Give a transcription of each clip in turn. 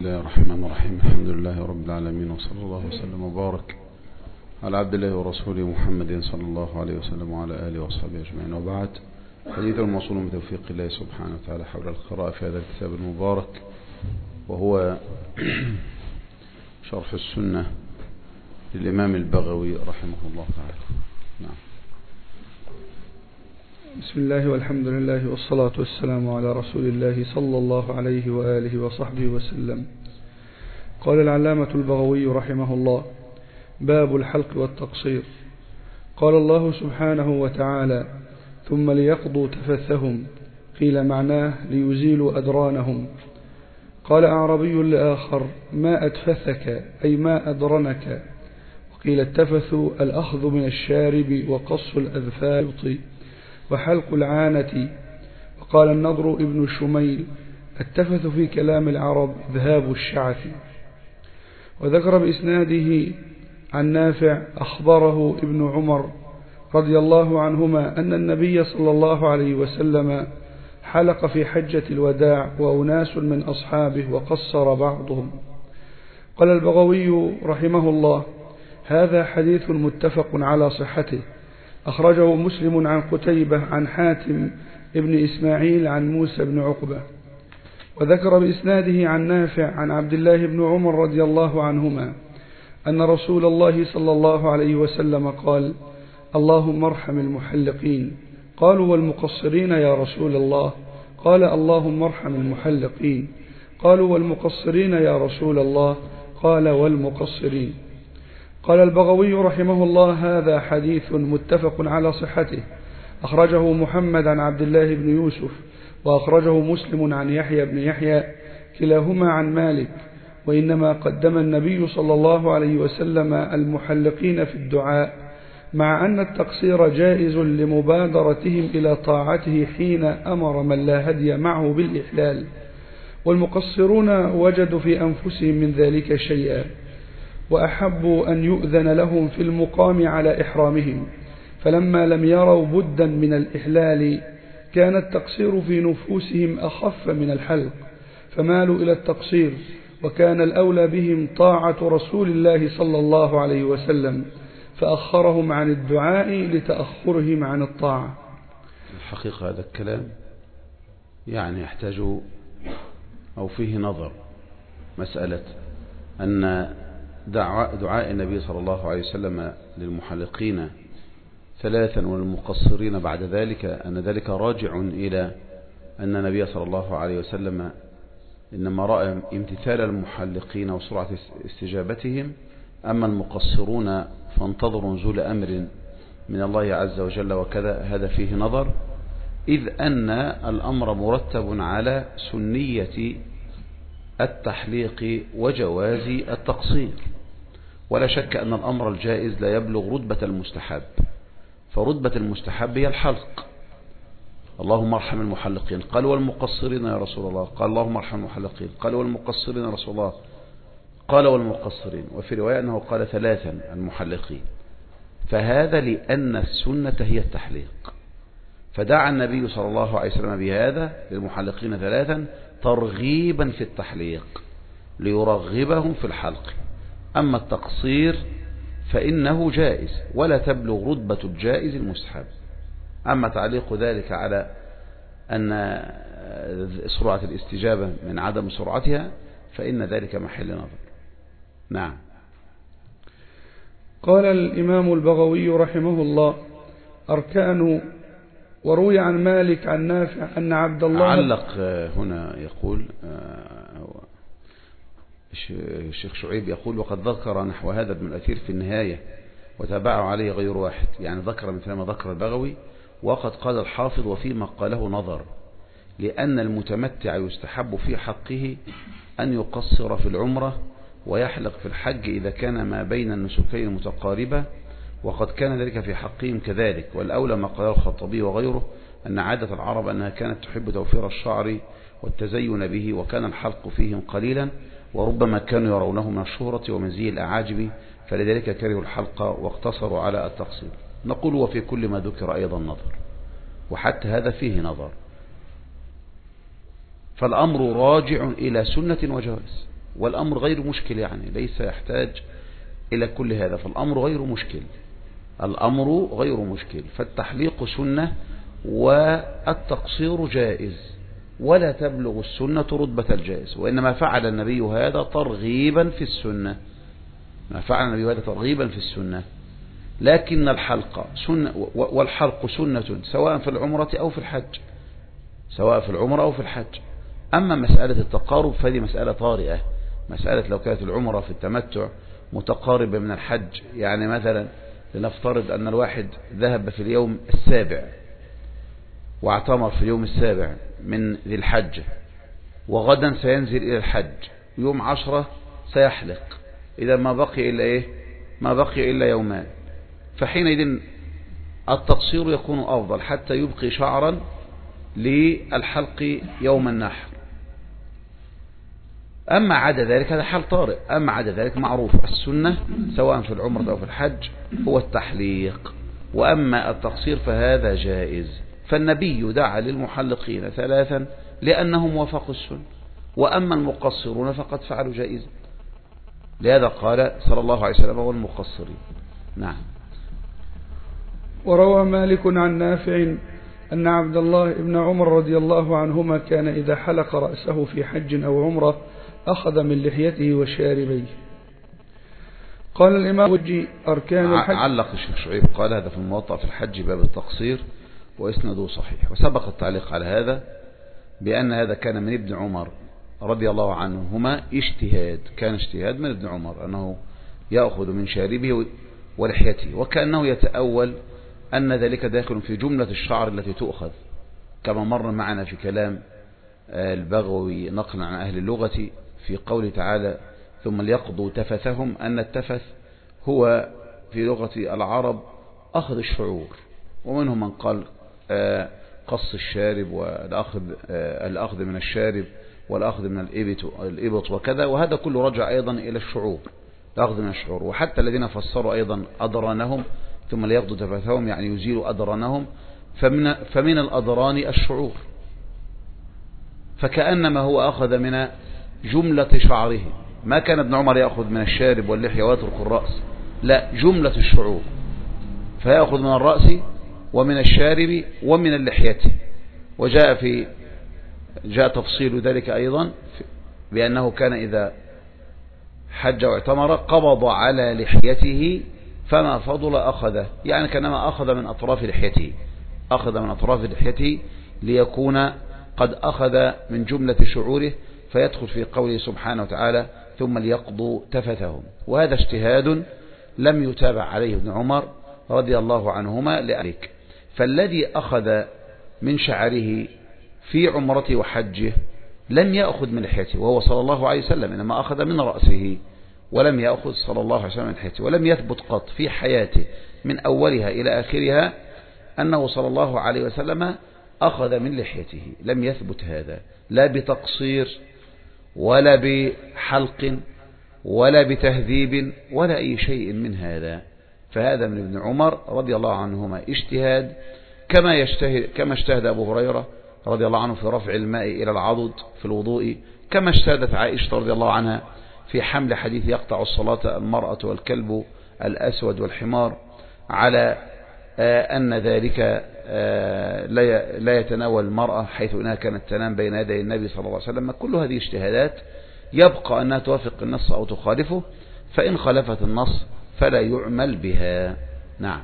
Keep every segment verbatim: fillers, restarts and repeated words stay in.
بسم الله الرحمن الرحيم. الحمد لله رب العالمين، وصلى الله وسلم وبارك على عبد الله ورسوله محمد صلى الله عليه وسلم وعلى آله وصحبه أجمعين، وبعد. حديث الموصول من توفيق الله سبحانه وتعالى حول القراءة في هذا الكتاب المبارك، وهو شرح السنة للإمام البغوي رحمه الله تعالى. نعم. بسم الله والحمد لله والصلاة والسلام على رسول الله صلى الله عليه وآله وصحبه وسلم. قال العلامة البغوي رحمه الله: باب الحلق والتقصير. قال الله سبحانه وتعالى: ثم ليقضوا تفثهم، قيل معناه ليزيلوا أدرانهم. قال أعربي لآخر: ما أتفثك أي ما أدرنك. وقيل التفث الأخذ من الشارب وقص الأذفار وحلق العانة. وقال النضر ابن شميل: التفث في كلام العرب ذهاب الشعث. وذكر بإسناده عن نافع أخبره ابن عمر رضي الله عنهما أن النبي صلى الله عليه وسلم حلق في حجة الوداع وأناس من أصحابه وقصر بعضهم. قال البغوي رحمه الله: هذا حديث متفق على صحته، أخرجه مسلم عن قتيبة عن حاتم ابن إسماعيل عن موسى بن عقبة. وذكر بإسناده عن نافع عن عبد الله بن عمر رضي الله عنهما أن رسول الله صلى الله عليه وسلم قال: اللهم ارحم المحلقين. قالوا: والمقصرين يا رسول الله؟ قال: اللهم ارحم المحلقين. قالوا: والمقصرين يا رسول الله؟ قال: والمقصرين. قال البغوي رحمه الله: هذا حديث متفق على صحته، أخرجه محمد عن عبد الله بن يوسف، وأخرجه مسلم عن يحيى بن يحيى، كلاهما عن مالك. وإنما قدم النبي صلى الله عليه وسلم المحلقين في الدعاء، مع أن التقصير جائز لمبادرتهم إلى طاعته حين أمر من لا هدي معه بالإحلال، والمقصرون وجدوا في أنفسهم من ذلك شيئا، وأحبوا أن يؤذن لهم في المقام على إحرامهم، فلما لم يروا بدا من الإحلال كان التقصير في نفوسهم أخف من الحلق، فمالوا إلى التقصير، وكان الأولى بهم طاعة رسول الله صلى الله عليه وسلم، فأخرهم عن الدعاء لتأخرهم عن الطاعة. الحقيقة هذا الكلام يعني يحتاج أو فيه نظر، مسألة أن دعاء, دعاء النبي صلى الله عليه وسلم للمحلقين ثلاثا وللمقصرين بعد ذلك، أن ذلك راجع إلى أن النبي صلى الله عليه وسلم إنما رأى امتثال المحلقين وسرعة استجابتهم، أما المقصرون فانتظروا نزول أمر من الله عز وجل وكذا. هذا فيه نظر، إذ أن الأمر مرتب على سنية التحليق وجواز التقصير، ولا شك أن الأمر الجائز لا يبلغ رتبة المستحب، فرتبة المستحب هي الحلق. اللهم ارحم المحلقين. قال: والمقصرين يا رسول الله؟ قال: اللهم ارحم المحلقين. قال: والمقصرين يا رسول الله؟ قال: والمقصرين. وفي رواية أنه قال ثلاثا المحلقين، فهذا لأن السنة هي التحليق، فدعا النبي صلى الله عليه وسلم بهذا للمحلقين ثلاثا ترغيبا في التحليق ليرغبهم في الحلق. أما التقصير فإنه جائز ولا تبلغ رتبة الجائز المستحب. أما تعليق ذلك على أن سرعة الاستجابة من عدم سرعتها فإن ذلك محل نظر. نعم. قال الإمام البغوي رحمه الله: أركان. وروي عن مالك عن نافع أن عبد الله علق هنا يقول الشيخ شعيب يقول: وقد ذكر نحو هذا ابن الأثير في النهاية وتابعه عليه غير واحد، يعني ذكر مثل ما ذكر البغوي. وقد قال الحافظ: وفيما قاله نظر، لأن المتمتع يستحب في حقه أن يقصر في العمرة ويحلق في الحج إذا كان ما بين النسكين متقاربة، وقد كان ذلك في حقهم كذلك. والأولى ما قاله الخطابي وغيره أن عادة العرب أنها كانت تحب توفير الشعر والتزين به، وكان الحلق فيهم قليلا، وربما كانوا يرونه من الشهرة ومن زي الأعاجب، فلذلك كرهوا الحلق واقتصروا على التقصير. نقول: وفي كل ما ذكر أيضا نظر، وحتى هذا فيه نظر. فالأمر راجع إلى سنة وجواز، والأمر غير مشكل، يعني ليس يحتاج إلى كل هذا، فالأمر غير مشكل، الأمر غير مشكل. فالتحليق سنة والتقصير جائز، ولا تبلغ السنة رتبة الجائز، وإنما فعل النبي هذا ترغيبا في السنة، ما فعل النبي هذا ترغيبا في السنة. لكن الحلق سنة، والحلق سنة سواء في العمرة أو في الحج، سواء في العمرة أو في الحج. أما مسألة التقارب فهذه مسألة طارئة، مسألة لو كانت العمرة في التمتع متقاربة من الحج، يعني مثلا لنفترض أن الواحد ذهب في اليوم السابع واعتمر في اليوم السابع من ذي الحج، وغدا سينزل إلى الحج، يوم عشرة سيحلق، إذا ما بقي إلا إيه؟ ما بقي إلا يومان، فحينئذ التقصير يكون أفضل حتى يبقي شعرا للحلق يوم النحر. أما عدا ذلك هذا حال طارئ، أما عدا ذلك معروف السنة سواء في العمرة أو في الحج هو التحليق، وأما التقصير فهذا جائز. فالنبي دعا للمحلقين ثلاثا لأنهم وافقوا السنة، وأما المقصرون فقد فعلوا جائزا، لهذا قال صلى الله عليه وسلم والمقصرين. نعم. وروى مالك عن نافع أن عبد الله بن عمر رضي الله عنهما كان إذا حلق رأسه في حج أو عمرة أخذ من لحيته وشاربيه. قال الإمام وجي أركان الحج. علق الشيخ شعيب قال هذا في الموطأ في الحج باب التقصير وإسناده صحيح، وسبق التعليق على هذا بأن هذا كان من ابن عمر رضي الله عنهما اجتهاد، كان اجتهاد من ابن عمر أنه يأخذ من شاربه ولحيته، وكأنه يتأول أن ذلك داخل في جملة الشعر التي تؤخذ، كما مر معنا في كلام البغوي نقلا عن أهل اللغة في قوله تعالى ثم ليقضوا تفثهم، أن التفث هو في لغة العرب أخذ الشعور، ومنهم من قال قص الشارب والأخذ الأخذ من الشارب والأخذ من الإبط وكذا، وهذا كله رجع أيضا إلى الشعور، الأخذ من الشعور. وحتى الذين فسروا أيضا أدرانهم ثم ليقضوا تفثهم يعني يزيلوا أدرانهم، فمن, فمن الأدران الشعور، فكأنما هو أخذ من جملة شعره، ما كان ابن عمر يأخذ من الشارب واللحية ويترك الرأس، لا، جملة الشعور، فيأخذ من الرأس ومن الشارب ومن اللحية. وجاء في جاء تفصيل ذلك أيضا بأنه كان إذا حج واعتمر قبض على لحيته فما فضل أخذه، يعني كانما أخذ من أطراف لحيته، أخذ من أطراف لحيته ليكون قد أخذ من جملة شعوره، فيدخل في قوله سبحانه وتعالى ثم ليقضوا تفثهم. وهذا اجتهاد لم يتابع عليه ابن عمر رضي الله عنهما لذلك. فالذي أخذ من شعره في عمرته وحجه لم يأخذ من لحيته وهو صلى الله عليه وسلم، إنما أخذ من رأسه ولم يأخذ صلى الله عليه وسلم من لحيته. ولم يثبت قط في حياته من أولها إلى آخرها أنه صلى الله عليه وسلم أخذ من لحيته، لم يثبت هذا لا بتقصير ولا بحلق ولا بتهذيب ولا أي شيء من هذا. فهذا من ابن عمر رضي الله عنهما اجتهاد، كما يجتهد كما اجتهد أبو هريرة رضي الله عنه في رفع الماء إلى العضد في الوضوء، كما اجتهدت عائشة رضي الله عنها في حمل حديث يقطع الصلاة المرأة والكلب الأسود والحمار على أن ذلك لا يتناول المرأة حيث أنها كانت تنام بين يدي النبي صلى الله عليه وسلم. كل هذه اجتهادات يبقى أنها توافق النص أو تخالفه، فإن خالفت النص فلا يعمل بها. نعم.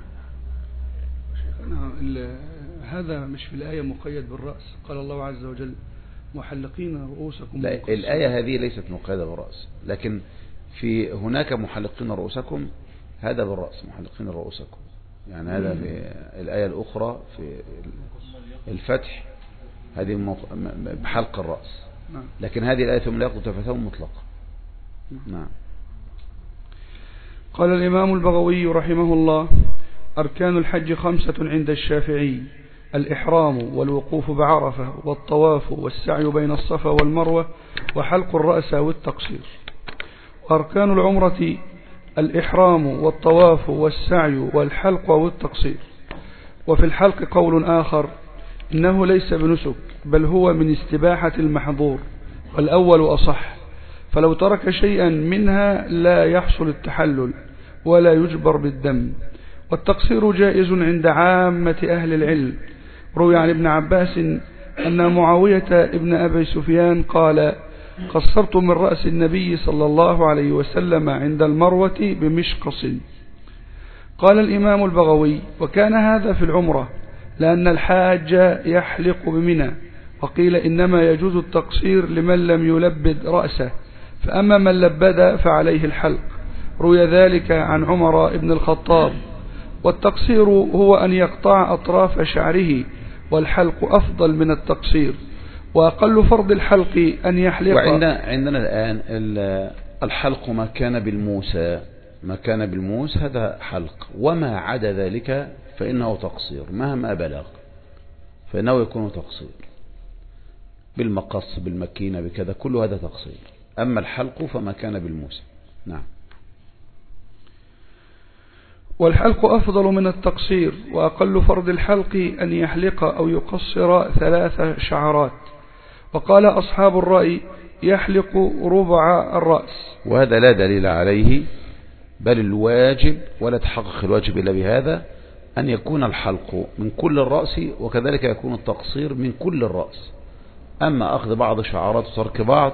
هذا مش في الآية مقيد بالرأس، قال الله عز وجل محلقين رؤوسكم. لا، الآية هذه ليست مقيدة بالرأس، لكن في هناك محلقين رؤوسكم، هذا بالرأس محلقين رؤوسكم، يعني هذا في الآية الأخرى في الفتح هذه بحلق الرأس، لكن هذه الآية ثم لا يقضوا تفثهم مطلقة. نعم. قال الإمام البغوي رحمه الله أركان الحج خمسة عند الشافعي: الإحرام والوقوف بعرفة والطواف والسعي بين الصفا والمروة وحلق الرأس والتقصير. وأركان العمرة الإحرام والطواف والسعي والحلق والتقصير. وفي الحلق قول آخر إنه ليس بنسك بل هو من استباحة المحظور، والأول أصح، فلو ترك شيئا منها لا يحصل التحلل ولا يجبر بالدم. والتقصير جائز عند عامة أهل العلم. روي عن ابن عباس أن معاوية ابن أبي سفيان قال: قصرت من رأس النبي صلى الله عليه وسلم عند المروة بمشقص. قال الإمام البغوي: وكان هذا في العمرة لأن الحاج يحلق بمنى، وقيل إنما يجوز التقصير لمن لم يلبد رأسه، فأما من لبد فعليه الحلق. روي ذلك عن عمر بن الخطاب. والتقصير هو أن يقطع أطراف شعره، والحلق أفضل من التقصير. وأقل فرض الحلق أن يحلق. وعندنا عندنا الآن الحلق ما كان بالموسى ما كان بالموس هذا حلق، وما عدا ذلك فإنه تقصير مهما بلغ، فإنه يكون تقصير بالمقص بالمكينة بكذا، كل هذا تقصير. أما الحلق فما كان بالموسى. نعم. والحلق أفضل من التقصير. وأقل فرض الحلق أن يحلق أو يقصر ثلاث شعرات. وقال أصحاب الرأي: يحلق ربع الرأس. وهذا لا دليل عليه، بل الواجب ولا تحقق الواجب إلا بهذا، أن يكون الحلق من كل الرأس، وكذلك يكون التقصير من كل الرأس. أما أخذ بعض شعرات وترك بعض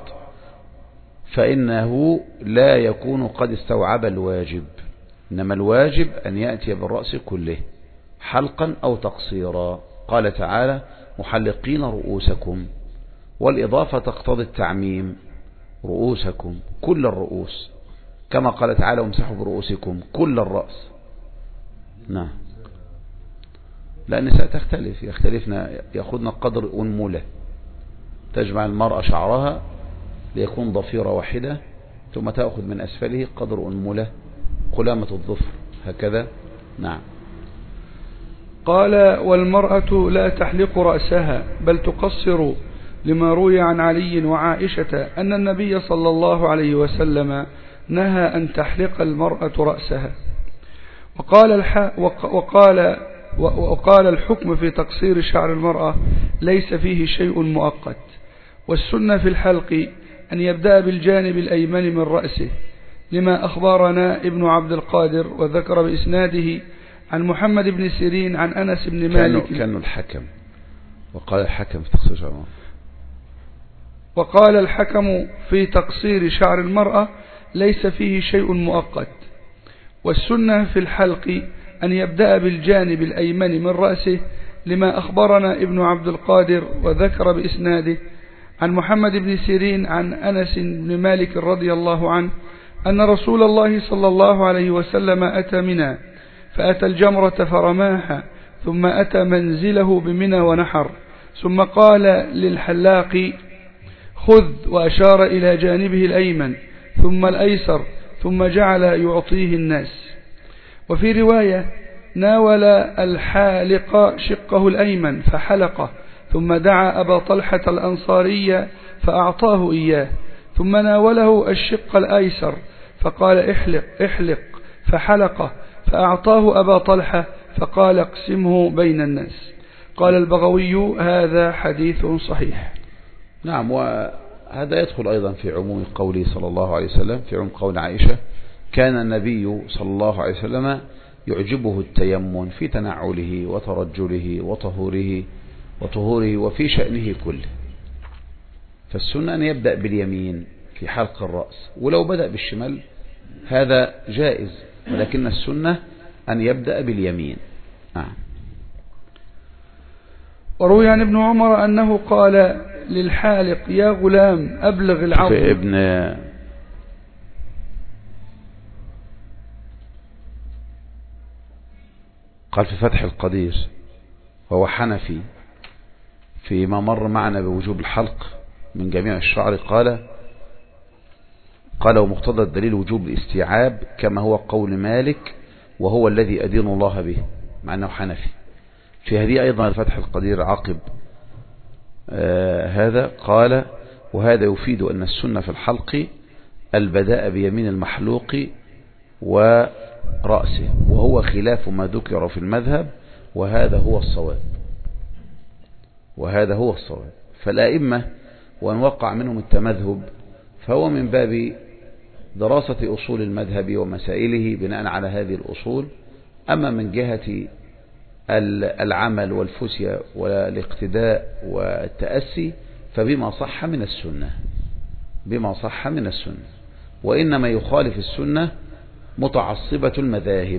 فإنه لا يكون قد استوعب الواجب، إنما الواجب أن يأتي بالرأس كله حلقا أو تقصيرا. قال تعالى: محلقين رؤوسكم، والإضافة تقتضي التعميم، رؤوسكم كل الرؤوس، كما قال تعالى: وامسحوا برؤوسكم كل الرأس. نعم. لأن ستختلف يختلفنا يأخذنا قدر أنملة، تجمع المرأة شعرها ليكون ضفيرة واحدة، ثم تأخذ من أسفله قدر أنملة قلامة الظفر هكذا. نعم. قال: والمرأة لا تحلق رأسها بل تقصر، لما روي عن علي وعائشة أن النبي صلى الله عليه وسلم نهى أن تحلق المرأة رأسها. وقال, الح... وقال... وقال الحكم في تقصير شعر المرأة ليس فيه شيء مؤقت. والسنة في الحلق أن يبدأ بالجانب الأيمن من رأسه، لما أخبرنا ابن عبد القادر وذكر بإسناده عن محمد بن سيرين عن أنس بن مالك. كانوا الحكم وقال الحكم في تقصير شعر المرأة وقال الحكم في تقصير شعر المرأة ليس فيه شيء مؤقت. والسنة في الحلق أن يبدأ بالجانب الأيمن من رأسه، لما أخبرنا ابن عبد القادر وذكر بإسناده عن محمد بن سيرين عن أنس بن مالك رضي الله عنه أن رسول الله صلى الله عليه وسلم أتى منى فأتى الجمرة فرماها، ثم أتى منزله بمنى ونحر، ثم قال للحلاق: خذ، وأشار إلى جانبه الأيمن ثم الأيسر، ثم جعل يعطيه الناس. وفي رواية: ناول الحالق شقه الأيمن فحلقه، ثم دعا أبا طلحة الأنصاري فأعطاه إياه، ثم ناوله الشق الأيسر فقال: احلق احلق، فحلقه، فأعطاه أبا طلحة فقال: اقسمه بين الناس. قال البغوي: هذا حديث صحيح. نعم. وهذا يدخل أيضا في عموم قوله صلى الله عليه وسلم، في عموم قول عائشة: كان النبي صلى الله عليه وسلم يعجبه التيمم في تنعله وترجله وطهوره وطهوره وفي شأنه كله. فالسنة أن يبدأ باليمين في حلق الرأس، ولو بدأ بالشمال هذا جائز، ولكن السنة أن يبدأ باليمين. آه. وروي عن ابن عمر أنه قال للحالق: يا غلام أبلغ العظم. في ابن قال في فتح القدير، وهو حنفي، فيما مر معنا بوجوب الحلق من جميع الشعر، قال قال ومقتضى الدليل وجوب الاستيعاب، كما هو قول مالك وهو الذي أدين الله به، مع أنه حنفي. في هذه أيضا فتح القدير عقب آه هذا قال: وهذا يفيد أن السنة في الحلق البداء بيمين المحلوق ورأسه، وهو خلاف ما ذكر في المذهب، وهذا هو الصواب وهذا هو الصواب. فالأئمة وأن وقع منهم التمذهب فهو من باب دراسة أصول المذهب ومسائله بناء على هذه الأصول. أما من جهة العمل والفتية والاقتداء والتأسي فبما صح من السنة، بما صح من السنة. وإنما يخالف السنة متعصبة المذاهب،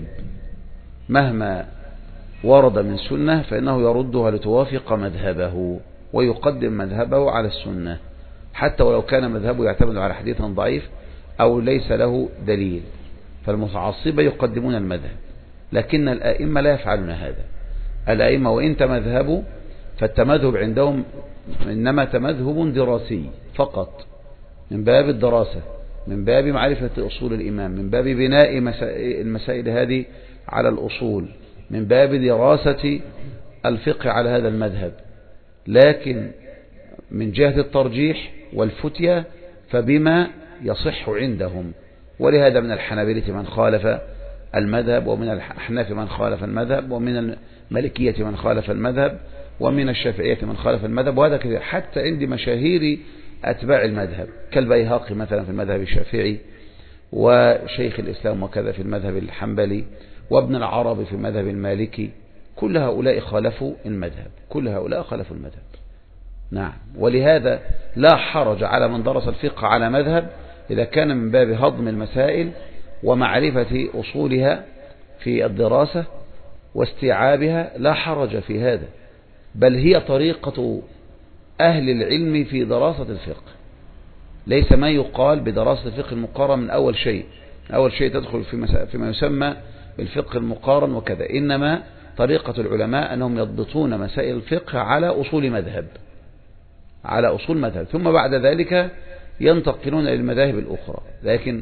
مهما ورد من سنة فإنه يردها لتوافق مذهبه ويقدم مذهبه على السنة، حتى ولو كان مذهبه يعتمد على حديث ضعيف أو ليس له دليل. فالمتعصبة يقدمون المذهب، لكن الآئمة لا يفعلون هذا. الآئمة وإن تمذهبوا فالتمذهب عندهم إنما تمذهب دراسي فقط، من باب الدراسة، من باب معرفة أصول الإمام، من باب بناء المسائل هذه على الأصول، من باب دراسة الفقه على هذا المذهب. لكن من جهة الترجيح والفتية فبما يصح عندهم. ولهذا من الحنابلة من خالف المذهب، ومن الأحناف من خالف المذهب، ومن المالكية من خالف المذهب، ومن الشافعية من خالف المذهب، وهذا كذا حتى عند مشاهير أتباع المذهب كالبيهقي مثلا في المذهب الشافعي، وشيخ الإسلام وكذا في المذهب الحنبلي، وابن العربي في المذهب المالكي. كل هؤلاء خالفوا المذهب، كل هؤلاء خالفوا المذهب. نعم. ولهذا لا حرج على من درس الفقه على مذهب إذا كان من باب هضم المسائل ومعرفة أصولها في الدراسة واستيعابها، لا حرج في هذا، بل هي طريقة أهل العلم في دراسة الفقه. ليس ما يقال بدراسة الفقه المقارن من أول شيء، أول شيء تدخل فيما يسمى بالفقه المقارن وكذا، إنما طريقة العلماء أنهم يضبطون مسائل الفقه على أصول مذهب، على أصول مذهب، ثم بعد ذلك ينتقلون إلى المذاهب الأخرى. لكن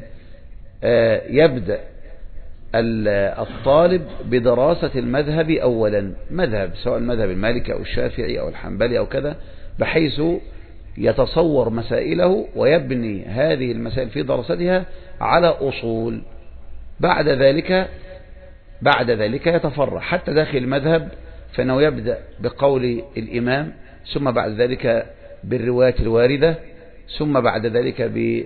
يبدأ الطالب بدراسة المذهب أولا، مذهب سواء المذهب المالكي أو الشافعي أو الحنبلي أو كذا، بحيث يتصور مسائله ويبني هذه المسائل في دراستها على أصول. بعد ذلك بعد ذلك يتفرع حتى داخل المذهب، فإنه يبدأ بقول الإمام، ثم بعد ذلك بالروايات الواردة، ثم بعد ذلك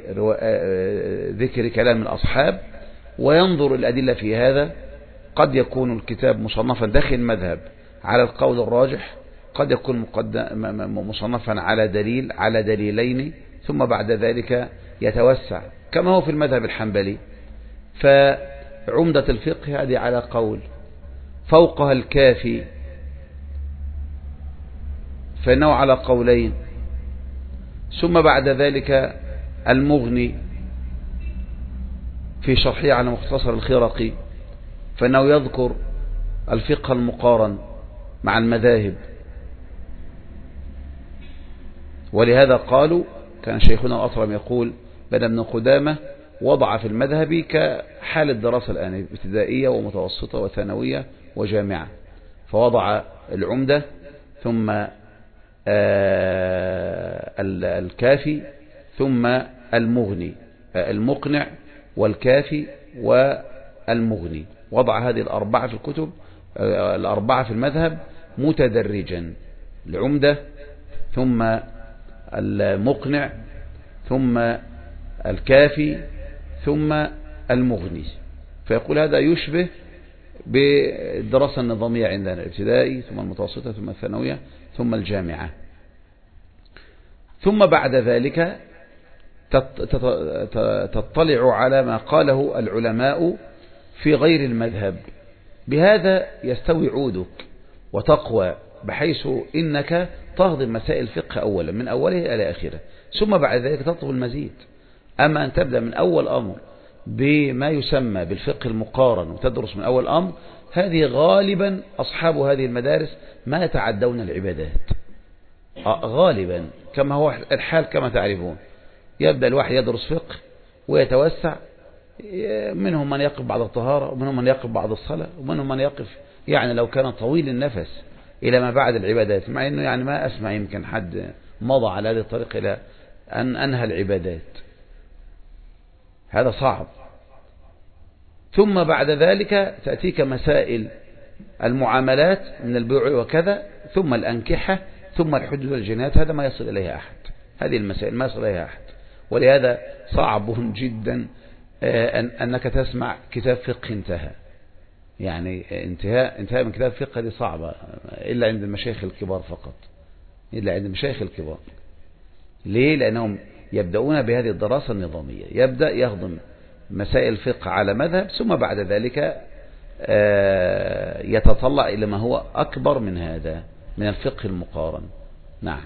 بذكر كلام الأصحاب، وينظر الأدلة في هذا. قد يكون الكتاب مصنفا داخل المذهب على القول الراجح، قد يكون مصنفا على دليل على دليلين، ثم بعد ذلك يتوسع كما هو في المذهب الحنبلي. فعمدة الفقه هذه على قول، فوقها الكافي فإنه على قولين، ثم بعد ذلك المغني في شرحه على مختصر الخرقي فإنه يذكر الفقه المقارن مع المذاهب. ولهذا قالوا، كان شيخنا الأطرم يقول بن ابن قدامة وضع في المذهب كحال الدراسة الآن، ابتدائية ومتوسطة وثانوية وجامعة، فوضع العمدة ثم الكافي ثم المغني، المقنع والكافي والمغني، وضع هذه الأربعة في الكتب الأربعة في المذهب متدرجا، العمدة ثم المقنع ثم الكافي ثم المغني. فيقول هذا يشبه بالدراسة النظامية عندنا، الابتدائي ثم المتوسطة ثم الثانوية ثم الجامعة. ثم بعد ذلك تطلع على ما قاله العلماء في غير المذهب، بهذا يستوي عودك وتقوى، بحيث إنك تهضم مسائل الفقه أولا من أوله إلى آخره، ثم بعد ذلك تطلب المزيد. أما أن تبدأ من أول أمر بما يسمى بالفقه المقارن وتدرس من أول أمر، هذه غالبا أصحاب هذه المدارس ما يتعدون العبادات غالبا، كما هو الحال كما تعرفون. يبدأ الواحد يدرس فقه ويتوسع، منهم من يقف بعد الطهارة، ومنهم من يقف بعد الصلاة، ومنهم من يقف يعني لو كان طويل النفس إلى ما بعد العبادات، مع أنه يعني ما أسمع يمكن حد مضى على هذه الطريق إلى أن أنهى العبادات، هذا صعب. ثم بعد ذلك تأتيك مسائل المعاملات من البيوع وكذا، ثم الأنكحة، ثم الحدود والجنايات، هذا ما يصل إليها أحد، هذه المسائل ما يصل إليها أحد. ولهذا صعب جدا أنك تسمع كتاب فقه انتهى، يعني انتهاء انتهاء من كتاب فقه دي صعبة إلا عند المشايخ الكبار فقط، إلا عند المشايخ الكبار. ليه؟ لأنهم يبدأون بهذه الدراسة النظامية، يبدأ يخدم مسائل الفقه على مذهب، ثم بعد ذلك يتطلع إلى ما هو أكبر من هذا من الفقه المقارن. نعم.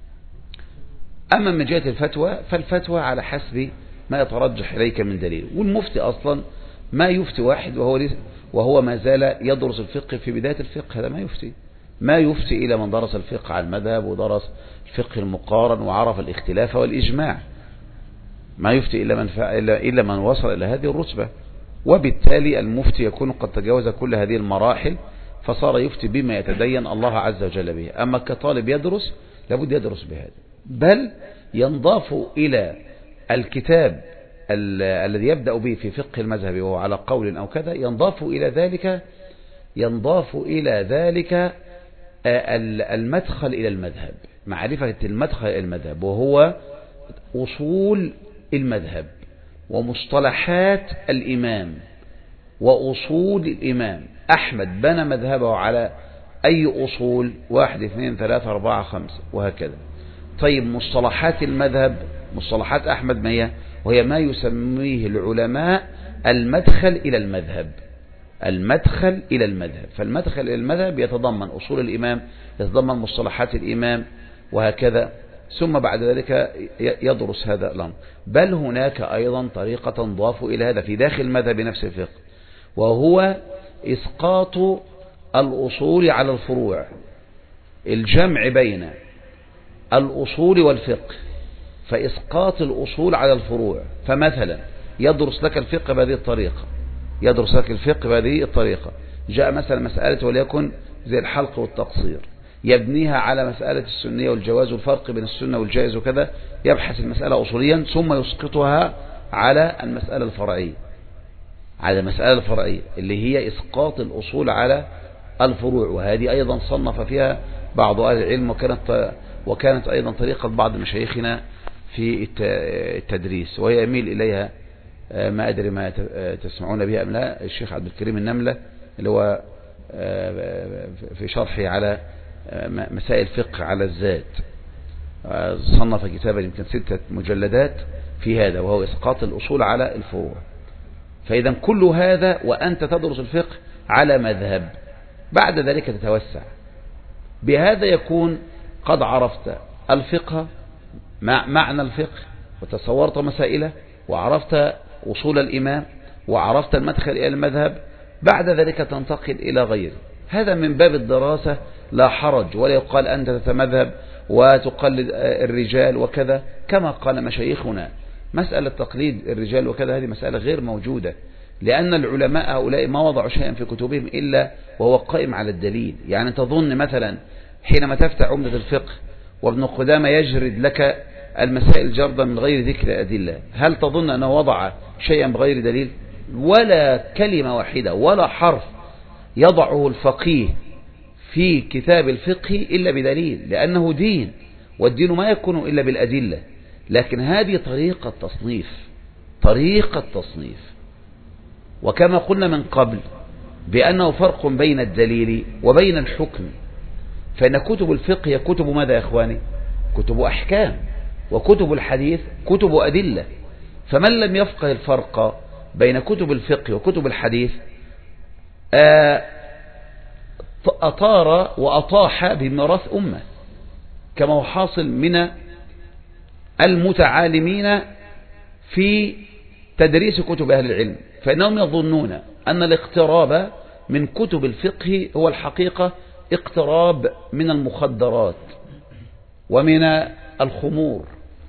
أما من جهة الفتوى فالفتوى على حسب ما يترجح إليك من دليل، والمفتي أصلا ما يفتي واحد وهو وهو ما زال يدرس الفقه في بداية الفقه، هذا ما يفتي ما يفتي إلى من درس الفقه على المذهب ودرس الفقه المقارن وعرف الاختلاف والإجماع، ما يفتي إلا من إلا من وصل إلى هذه الرتبة. وبالتالي المفتي يكون قد تجاوز كل هذه المراحل فصار يفتي بما يتدين الله عز وجل به. أما كطالب يدرس لابد يدرس بهذا، بل ينضاف إلى الكتاب الذي يبدأ به في فقه المذهب وهو على قول أو كذا، ينضاف إلى ذلك ينضاف إلى ذلك المدخل إلى المذهب، معرفة المدخل إلى المذهب وهو أصول المذهب ومصطلحات الإمام وأصول الإمام. أحمد بنى مذهبه على أي أصول؟ واحد اثنين ثلاثة أربعة خمسة وهكذا. طيب مصطلحات المذهب، مصطلحات أحمد ما هي؟ وهي ما يسميه العلماء المدخل إلى المذهب، المدخل إلى المذهب. فالمدخل إلى المذهب يتضمن أصول الإمام، يتضمن مصطلحات الإمام وهكذا، ثم بعد ذلك يدرس هذا الأمر. بل هناك أيضا طريقة تضاف إلى هذا في داخل المذهب نفس الفقه، وهو إسقاط الأصول على الفروع، الجمع بين الأصول والفقه، فإسقاط الأصول على الفروع. فمثلا يدرس لك الفقه بهذه الطريقة، يدرس لك الفقه بهذه الطريقة، جاء مثلا مسألة وليكن زي الحلق والتقصير، يبنيها على مسألة السنية والجواز والفرق بين السنة والجائز وكذا، يبحث المسألة أصوليا ثم يسقطها على المسألة الفرعية، على المسألة الفرعية اللي هي إسقاط الأصول على الفروع. وهذه أيضا صنف فيها بعض أهل العلم، وكانت وكانت أيضا طريقة بعض مشايخنا في التدريس، وهي يميل إليها ما أدري ما تسمعون بها أم لا، الشيخ عبد الكريم النملة اللي هو في شرحه على مسائل فقه على الزاد، صنف كتابا يمكن ستة مجلدات في هذا، وهو إسقاط الأصول على الفروع. فإذا كل هذا وأنت تدرس الفقه على مذهب، بعد ذلك تتوسع بهذا، يكون قد عرفت الفقه، معنى الفقه، وتصورت مسائله، وعرفت أصول الإمام، وعرفت المدخل إلى المذهب. بعد ذلك تنتقل إلى غيره. هذا من باب الدراسة لا حرج، ولا يقال أنت تتمذهب وتقلد الرجال وكذا كما قال مشايخنا. مسألة تقليد الرجال وكذا هذه مسألة غير موجودة، لأن العلماء هؤلاء ما وضعوا شيئا في كتبهم إلا وهو قائم على الدليل. يعني تظن مثلا حينما تفتح عمدة الفقه وابن قدامة يجرد لك المسائل جردا من غير ذكر الأدلة، هل تظن أنه وضع شيئا بغير دليل؟ ولا كلمة واحدة ولا حرف يضعه الفقيه في كتاب الفقه إلا بدليل، لأنه دين، والدين ما يكون إلا بالأدلة. لكن هذه طريقة تصنيف، طريقة تصنيف. وكما قلنا من قبل بأنه فرق بين الدليل وبين الحكم، فإن كتب الفقه هي كتب ماذا يا إخواني؟ كتب أحكام. وكتب الحديث كتب أدلة. فمن لم يفقه الفرق بين كتب الفقه وكتب الحديث أطار وأطاح بميراث أمة، كما هو حاصل من المتعالمين في تدريس كتب أهل العلم، فإنهم يظنون أن الاقتراب من كتب الفقه هو الحقيقة اقتراب من المخدرات ومن الخمور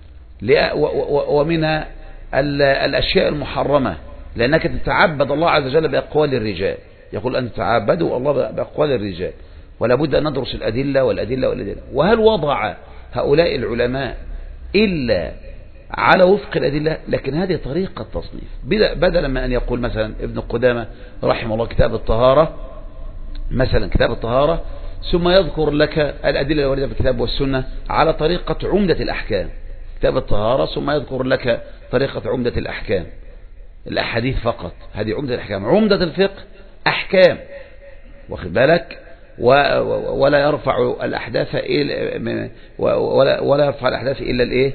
ومن الأشياء المحرمة، لأنك تتعبد الله عز وجل بأقوال الرجال. يقول أن تتعبدوا الله بأقوال الرجال، ولا بد أن ندرس الأدلة والأدلة والأدلة. وهل وضع هؤلاء العلماء إلا على وفق الأدلة؟ لكن هذه طريقة تصنيف، بدلا من أن يقول مثلا ابن قدامة رحمه الله كتاب الطهارة مثلا، كتاب الطهارة، ثم يذكر لك الأدلة الواردة في الكتاب والسنة على طريقة عمدة الأحكام، كتاب الطهارة ثم يذكر لك طريقة عمدة الأحكام، الأحاديث فقط، هذه عمدة الأحكام. عمدة الفقه أحكام، واخد بالك، ولا يرفع الأحداث إلا ولا ولا يرفع الأحداث إلا الإيه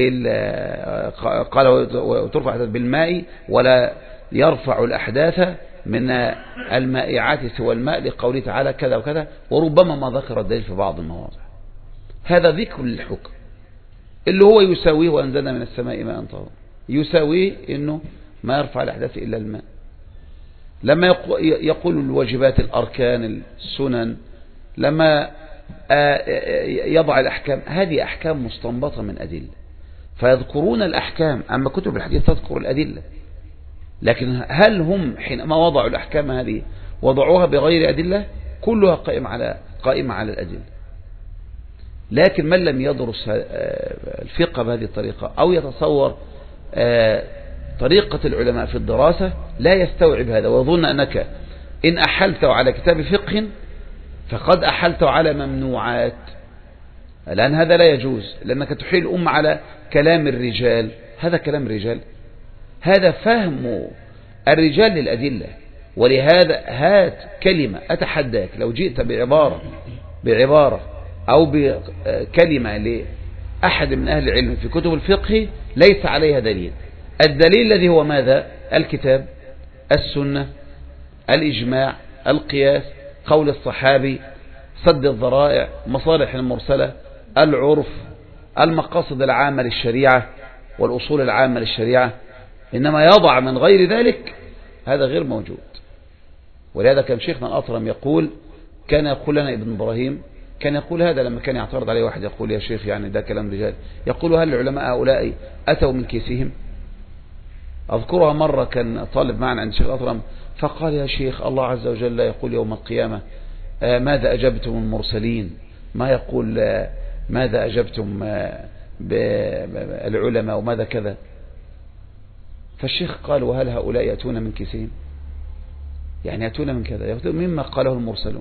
إلا قال وترفع الأحداث بالماء، ولا يرفع الأحداث من المائعات سوى الماء، لقوله تعالى كذا وكذا، وربما ما ذكر الدليل في بعض المواضع. هذا ذكر للحكم اللي هو يساويه وأنزلنا من السماء ماء طهورا، يساويه إنه ما يرفع الأحداث إلا الماء. لما يقول الواجبات الأركان السنن، لما يضع الأحكام، هذه أحكام مستنبطة من أدلة، فيذكرون الأحكام. أما كتب الحديث تذكر الأدلة، لكن هل هم حينما وضعوا الأحكام هذه وضعوها بغير أدلة؟ كلها قائم على قائمة على الأدلة. لكن من لم يدرس الفقه بهذه الطريقة أو يتصور طريقة العلماء في الدراسة لا يستوعب هذا، ويظن أنك إن أحلت على كتاب فقه فقد أحلت على ممنوعات، لأن هذا لا يجوز، لأنك تحيل الأمة على كلام الرجال. هذا كلام الرجال؟ هذا فهم الرجال للأدلة. ولهذا هات كلمة، أتحداك لو جئت بعبارة بعبارة أو بكلمة لأحد من أهل العلم في كتب الفقه ليس عليها دليل. الدليل الذي هو ماذا؟ الكتاب، السنة، الإجماع، القياس، قول الصحابي، سد الذرائع، مصالح المرسلة، العرف، المقاصد العامة للشريعة والأصول العامة للشريعة. إنما يضع من غير ذلك هذا غير موجود. ولهذا كان شيخنا الأطرم يقول، كان يقول لنا ابن إبراهيم، كان يقول هذا لما كان يعترض عليه واحد يقول يا شيخ يعني ده كلام رجال، يقول هل العلماء هؤلاء أتوا من كيسهم؟ أذكرها مرة كان طالب معنا عند الشيخ الأطرم فقال يا شيخ الله عز وجل يقول يوم القيامة ماذا أجبتم المرسلين، ما يقول ماذا أجبتم العلماء وماذا كذا. فالشيخ قال وهل هؤلاء يأتون من كيسهم؟ يعني يأتون من كذا، يأتون مما قاله المرسلون،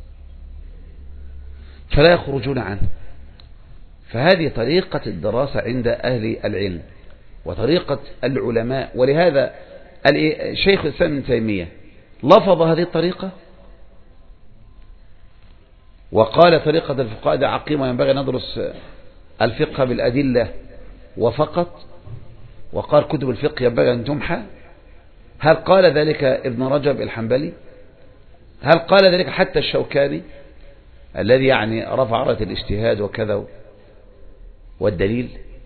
فلا يخرجون عنه. فهذه طريقة الدراسة عند أهل العلم وطريقة العلماء. ولهذا الشيخ الإسلام ابن تيمية لفظ هذه الطريقة وقال طريقة الفقهاء ده عقيمة، ينبغي ندرس الفقه بالأدلة وفقط، وقال كتب الفقه ينبغي أن تمحى. هل قال ذلك ابن رجب الحنبلي؟ هل قال ذلك حتى الشوكاني الذي يعني رفع راية الاجتهاد وكذا والدليل؟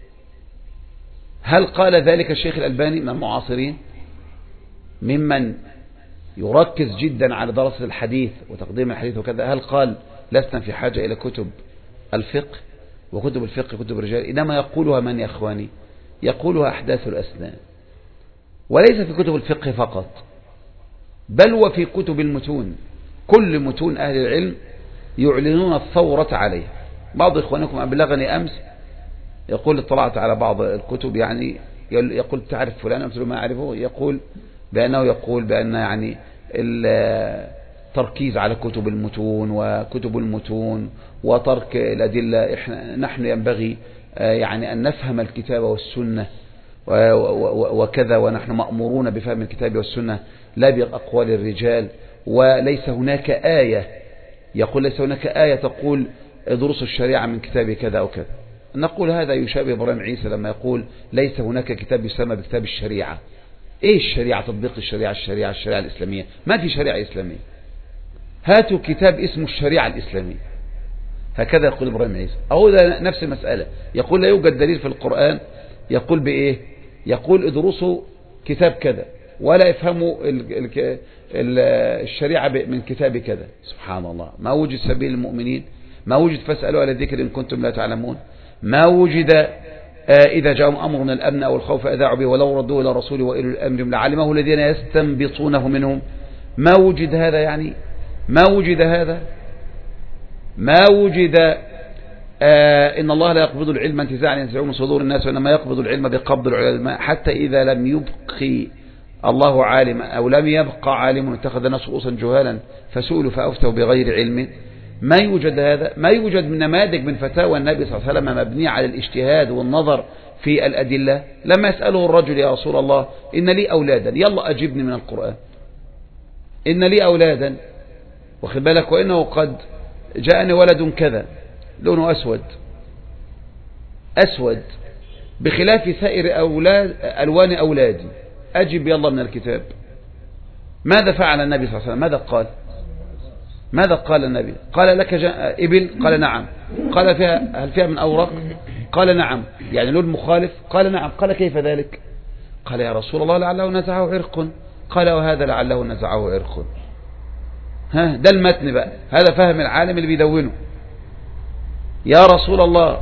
هل قال ذلك الشيخ الألباني من المعاصرين ممن يركز جدا على دراسة الحديث وتقديم الحديث وكذا؟ هل قال لسنا في حاجة إلى كتب الفقه وكتب الفقه كتب الرجال؟ إنما يقولها من يا أخواني؟ يقولها أحداث الأسنان، وليس في كتب الفقه فقط، بل وفي كتب المتون. كل متون أهل العلم يعلنون الثورة عليه. بعض إخوانكم أبلغني أمس يقول اطلعت على بعض الكتب، يعني يقول تعرف فلان؟ قلت له ما أعرفه. يقول بأنه يقول بأن يعني التركيز على كتب المتون وكتب المتون وترك الأدلة، إحنا نحن ينبغي يعني أن نفهم الكتاب والسنة وكذا، ونحن مأمورون بفهم الكتاب والسنة لا بأقوال الرجال. وليس هناك آية، يقول ليس هناك آية تقول دروس الشريعة من كتاب كذا أو كذا. نقول هذا يشابه إبراهيم عيسى لما يقول ليس هناك كتاب يسمى بكتاب الشريعة. إيه الشريعة؟ تطبيق الشريعة، الشريعة الشريعة الإسلامية. ما في شريعة إسلامية، هاتوا كتاب اسمه الشريعة الإسلامية. هكذا يقول إبراهيم عيسى. أو نفس المسألة، يقول لا يوجد دليل في القرآن، يقول بإيه؟ يقول ادرسوا كتاب كذا ولا يفهموا الشريعة من كتاب كذا. سبحان الله، ما وجد سبيل المؤمنين، ما وجد فاسألوا على الذكر إن كنتم لا تعلمون، ما وجد إذا جاءهم أمر من الأمن أو الخوف أذاعوا به ولو ردوه إلى رسول وإلى الأمر لعلمه الذين يستنبطونه منهم. ما وجد هذا، يعني ما وجد هذا، ما وجد آه إن الله لا يقبض العلم انتزاعا ينزعه من صدور الناس، وإنما يقبض العلم بقبض العلماء، حتى إذا لم يبقي الله عالما أو لم يبقى عالم اتخذ الناس رؤوسا جهالا فسئلوا فأفتوا بغير علم. ما يوجد هذا، ما يوجد من نماذج من فتاوى النبي صلى الله عليه وسلم مبنية على الاجتهاد والنظر في الأدلة. لما يسأله الرجل يا رسول الله إن لي أولادا، يلا أجبني من القرآن، إن لي أولادا واخد بالك، وإنه قد جاءني ولد كذا لونه أسود أسود بخلاف سائر أولاد ألوان أولادي، أجب يلا من الكتاب. ماذا فعل النبي صلى الله عليه وسلم؟ ماذا قال؟ ماذا قال النبي؟ قال لك إبل؟ قال نعم. قال فيها هل فيها من أوراق؟ قال نعم. يعني لون مخالف؟ قال نعم. قال كيف ذلك؟ قال يا رسول الله لعله نزعه عرق. قال وهذا لعله نزعه عرق. ها ده المتن بقى، هذا فهم العالم اللي بيدونه. يا رسول الله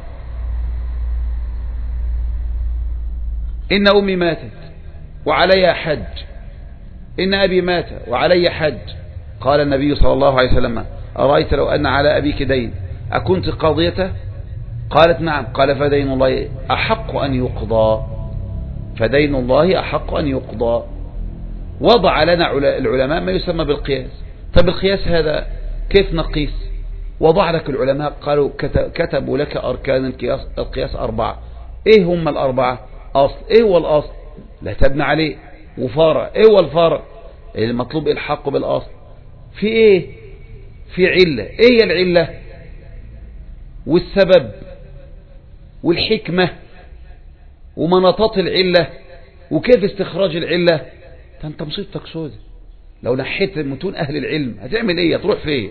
إن أمي ماتت وعليها حج، إن أبي مات وعلي حج. قال النبي صلى الله عليه وسلم أرأيت لو أن على أبيك دين أكنت قاضيته؟ قالت نعم. قال فدين الله أحق أن يقضى، فدين الله أحق أن يقضى. وضع لنا العلماء ما يسمى بالقياس. طب القياس هذا كيف نقيس؟ وضع لك العلماء قالوا كتبوا لك أركان القياس, القياس أربعة. إيه هم الأربعة؟ أصل، إيه هو الأصل؟ لا تبنى عليه. وفارع، إيه هو الفارع؟ المطلوب الحق بالأصل. في إيه؟ في علة، إيه هي العلة؟ والسبب والحكمة ومناطات العلة وكيف استخراج العلة. انت مصيبتك سودة لو نحيت متون أهل العلم، هتعمل إيه؟ تروح فين؟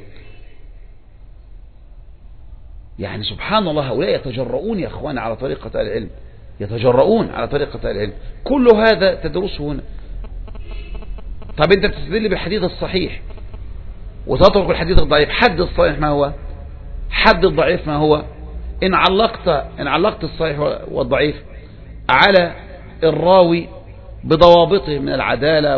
يعني سبحان الله، هؤلاء يتجرؤون يا أخوان على طريقة أهل العلم، يتجرؤون على طريقة أهل العلم. كل هذا تدرسه هنا. طب أنت بتستدل بالحديث الصحيح وتترك الحديث الضعيف. حد الصحيح ما هو؟ حد الضعيف ما هو؟ إن علقت إن علقت الصحيح والضعيف على الراوي بضوابطه من العدالة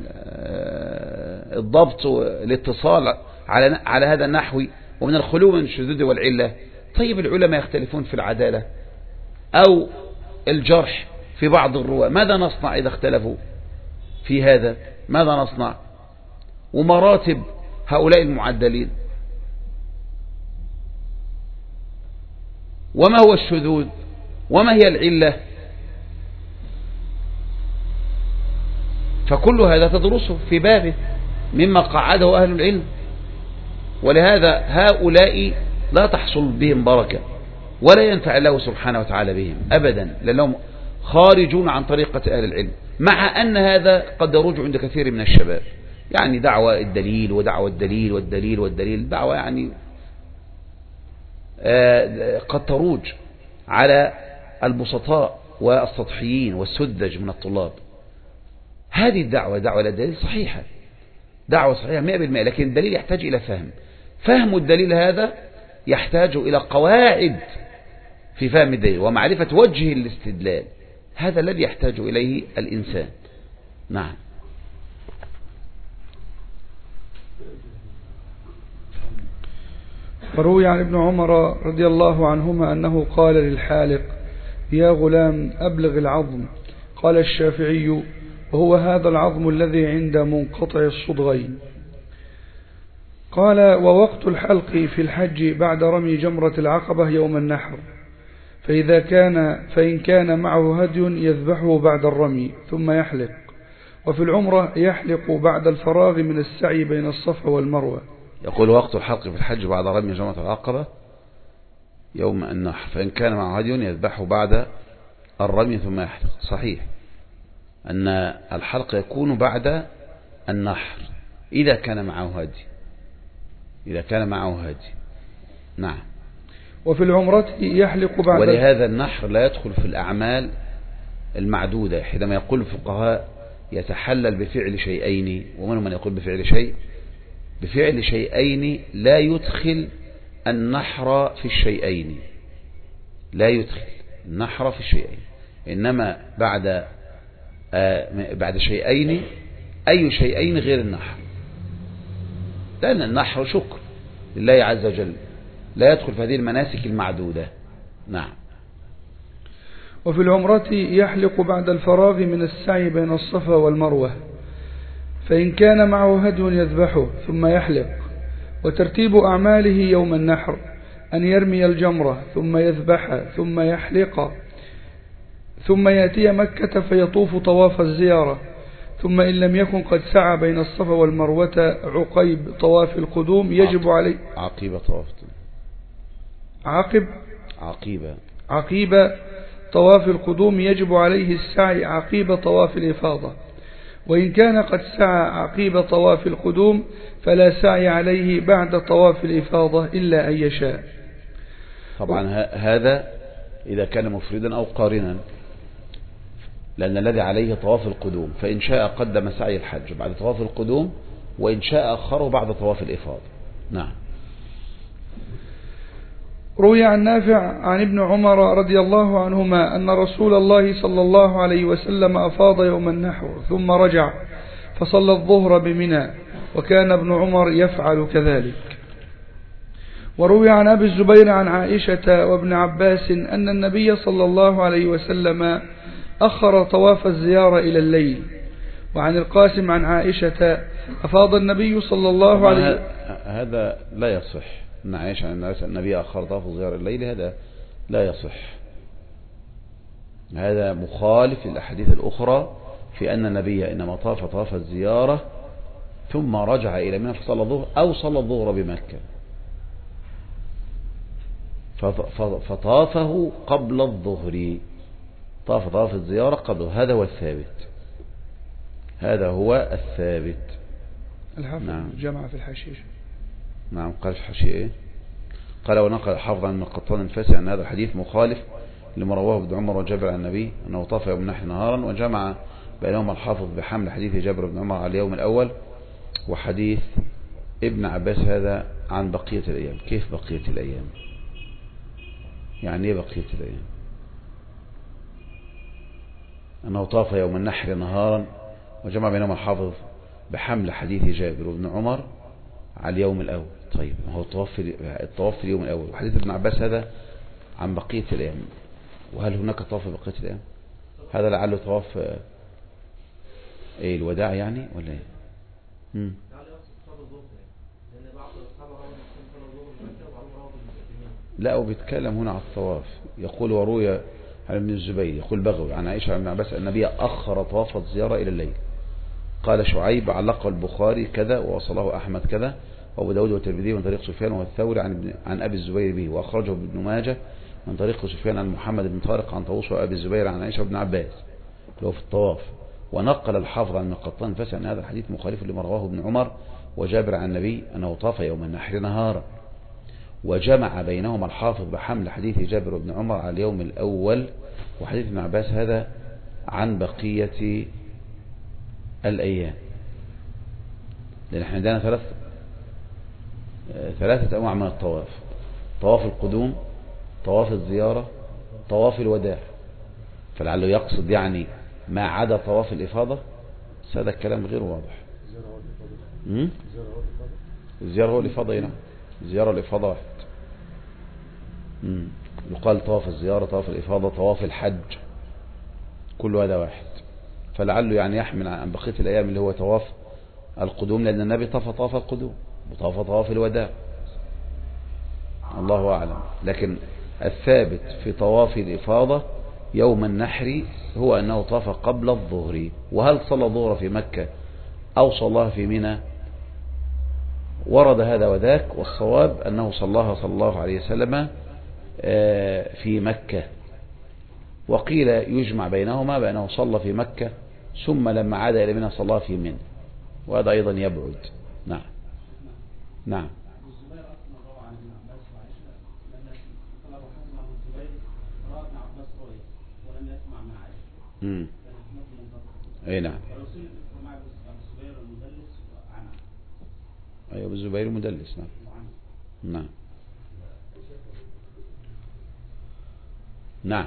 والضبط والاتصال على على هذا النحو ومن الخلو من الشذوذ والعلة. طيب العلماء يختلفون في العدالة أو الجرح في بعض الرواة، ماذا نصنع إذا اختلفوا في هذا؟ ماذا نصنع؟ ومراتب هؤلاء المعدلين، وما هو الشذوذ، وما هي العلة؟ فكل هذا تدرسه في بابه مما قعده أهل العلم. ولهذا هؤلاء لا تحصل بهم بركة ولا ينفع الله سبحانه وتعالى بهم أبدا، لأنهم خارجون عن طريقة أهل العلم. مع أن هذا قد يروج عند كثير من الشباب، يعني دعوة الدليل ودعوة الدليل والدليل والدليل، دعوة يعني قد تروج على البسطاء والسطحيين والسذج من الطلاب. هذه الدعوة دعوة الدليل صحيحة، دعوة صحيحة مئة بالمئة، لكن الدليل يحتاج إلى فهم. فهم الدليل هذا يحتاج إلى قواعد في فهم الدليل ومعرفة وجه الاستدلال. هذا الذي يحتاج إليه الإنسان. نعم. وروي عن ابن عمر رضي الله عنهما أنه قال للحالق يا غلام أبلغ العظم. قال الشافعي وهو هذا العظم الذي عند منقطع الصدغين. قال ووقت الحلق في الحج بعد رمي جمرة العقبة يوم النحر، فإذا كان فإن كان معه هدي يذبحه بعد الرمي ثم يحلق. وفي العمرة يحلق بعد الفراغ من السعي بين الصفا والمروة. يقول وقت الحلق في الحج بعد رمي جمرة العقبة يوم النحر، فإن كان معه هدي يذبحه بعد الرمي ثم يحلق. صحيح أن الحلق يكون بعد النحر إذا كان معه هدي، إذا كان معه هدي. نعم. وفي العمرة يحلق بعد، ولهذا النحر لا يدخل في الأعمال المعدودة. حينما يقول الفقهاء يتحلل بفعل شيئين، ومنهم من يقول بفعل شيء، بفعل شيئين لا يدخل النحر في الشيئين، لا يدخل النحر في الشيئين، إنما بعد آه بعد شيئين أي شيئين غير النحر، لأن النحر شكر لله عز وجل، لا يدخل في هذه المناسك المعدودة. نعم. وفي العمرة يحلق بعد الفراغ من السعي بين الصفا والمروة، فإن كان معه هدي يذبحه ثم يحلق. وترتيب أعماله يوم النحر أن يرمي الجمرة ثم يذبح ثم يحلق ثم يأتي مكة فيطوف طواف الزيارة، ثم إن لم يكن قد سعى بين الصفا والمروة عقيب طواف القدوم يجب عليه عقيبة طواف عقب عقيبة عقيب طواف القدوم يجب عليه السعي عقيب طواف الإفاضة، وإن كان قد سعى عقيب طواف القدوم فلا سعي عليه بعد طواف الإفاضة إلا أن يشاء. طبعا هذا إذا كان مفردا أو قارنا، لأن الذي عليه طواف القدوم، فإن شاء قدم سعي الحج بعد طواف القدوم، وإن شاء أخره بعد طواف الإفاضة. نعم. روي عن نافع عن ابن عمر رضي الله عنهما أن رسول الله صلى الله عليه وسلم أفاض يوم النحر ثم رجع فصلى الظهر بمنى، وكان ابن عمر يفعل كذلك. وروي عن أبي الزبير عن عائشة وابن عباس أن النبي صلى الله عليه وسلم أخر طواف الزيارة إلى الليل. وعن القاسم عن عائشة أفاض النبي صلى الله عليه وسلم. هذا لا يصح أن عائشة أن النبي أخر طواف الزيارة الليل، هذا لا يصح. هذا مخالف للأحاديث الأخرى في أن النبي إنما طاف طواف الزيارة ثم رجع إلى منى فصلى الظهر أو صلى الظهر بمكة، فطافه قبل الظهر، طاف طواف الزيارة قبل. هذا هو الثابت، هذا هو الثابت. الحافظ نعم. جمع في الحشيش. نعم. قال في الحشيش إيه؟ قال ونقل الحافظ عن القطان الفاسي أن هذا الحديث مخالف لما رواه ابن عمر وجابر عن النبي أنه طاف يوم النحر نهارا، وجمع بينهما الحافظ بحمل حديث جابر بن عمر على اليوم الأول وحديث ابن عباس هذا عن بقية الأيام. كيف بقية الأيام؟ يعني ايه بقية الأيام؟ أنه طاف يوم النحر نهارا وجمع بينهما الحافظ بحمل حديث جابر بن عمر على اليوم الأول. طيب ما هو الطواف في الطواف في اليوم الأول، وحديث ابن عباس هذا عن بقية الأيام. وهل هناك طواف في بقية الأيام؟ هذا لعله طواف ايه الوداع يعني ولا ايه؟ امم لا، وبيتكلم هنا على الطواف. يقول وروي عن ابن الزبير يقول بغوي عن عائشة عن عباس النبي أخر طواف الزيارة إلى الليل. قال شعيب علق البخاري كذا ووصله أحمد كذا وأبو داود والترمذي من طريق سفيان والثوري عن عن أبي الزبير به، وأخرجه ابن ماجه من طريق سفيان عن محمد بن طارق عن طاووس وأبي الزبير عن عائشة وابن عباس اللي هو في الطواف. ونقل الحافظ عن القطان الفاسي أن هذا الحديث مخالف لما رواه ابن عمر وجابر عن النبي أنه طاف يوم النحر نهارا، وجمع بينهما الحافظ بحمل حديث جابر بن عمر على اليوم الأول وحديث ابن عباس هذا عن بقية الأيام. لأن احنا عندنا ثلاث ثلاثة أنواع من الطواف: طواف القدوم، طواف الزيارة، طواف الوداع. فلعله يقصد يعني ما عدا طواف الإفاضة. هذا الكلام غير واضح. الزيارة هو الإفاضة هنا، الزيارة والإفاضة واحد. مم. يقال طواف الزيارة، طواف الإفاضة، طواف الحج، كل هذا واحد. فلعله يعني يحمل عن بقية الأيام اللي هو طواف القدوم، لأن النبي طاف طواف القدوم وطاف طواف الوداع، الله أعلم. لكن الثابت في طواف الإفاضة يوم النحر هو أنه طاف قبل الظهر. وهل صلى الظهر في مكة أو صلاها في منى؟ ورد هذا وذاك، والصواب أنه صلاها صلى الله عليه وسلم في مكة. وقيل يجمع بينهما بأنه صلى في مكة ثم لما عاد إلى منى صلاها في منى، وهذا أيضا يبعد. نعم نعم. امم اي نعم. ايوه ابو الزبير مدلس. نعم نعم نعم.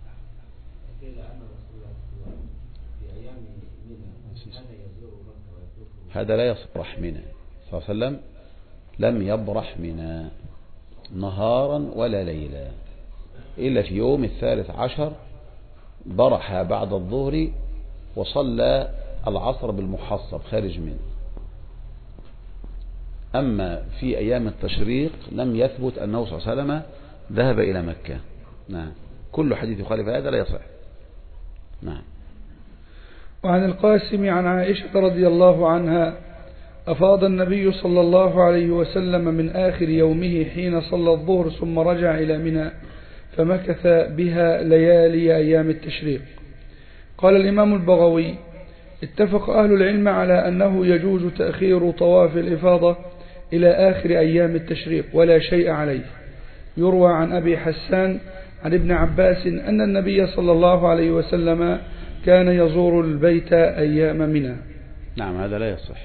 هذا لا يصبح منى صلى الله عليه وسلم، لم يبرح منى نهارا ولا ليلا إلا في يوم الثالث عشر برح بعد الظهر وصلى العصر بالمحصب خارج منه. أما في أيام التشريق لم يثبت أنه صلى الله عليه وسلم ذهب إلى مكة. نعم. كل حديث يخالف هذا لا يصح. نعم. وعن القاسم عن عائشة رضي الله عنها أفاض النبي صلى الله عليه وسلم من آخر يومه حين صلى الظهر ثم رجع إلى منى فمكث بها ليالي أيام التشريق. قال الإمام البغوي اتفق أهل العلم على أنه يجوز تأخير طواف الإفاضة إلى آخر أيام التشريق ولا شيء عليه. يروى عن أبي حسان عن ابن عباس أن النبي صلى الله عليه وسلم كان يزور البيت أيام منى. نعم هذا لا يصح.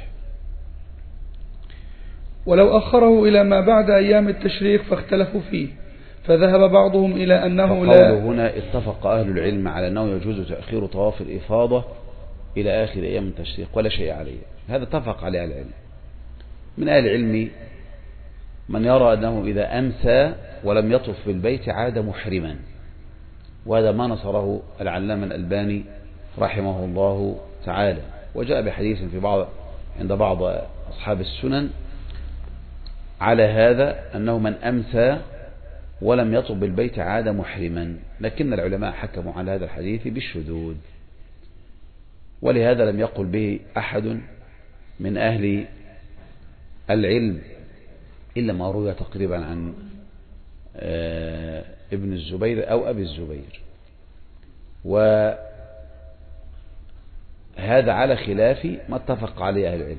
ولو أخره إلى ما بعد أيام التشريق فاختلفوا فيه فذهب بعضهم إلى أنه لا. هنا اتفق أهل العلم على أنه يجوز تأخير طواف الإفاضة إلى آخر أيام التشريق ولا شيء عليه. هذا اتفق عليه العلم. من أهل العلم من يرى أنه إذا أمسى ولم يطف بالبيت عاد محرما، وهذا ما نصره العلامة الألباني رحمه الله تعالى، وجاء بحديث في بعض عند بعض أصحاب السنن على هذا أنه من أمسى ولم يطف بالبيت عاد محرما، لكن العلماء حكموا على هذا الحديث بالشذوذ، ولهذا لم يقل به أحد من أهل العلم إلا ما روي تقريبا عن ابن الزبير أو أبي الزبير، وهذا على خلاف ما اتفق عليه أهل العلم.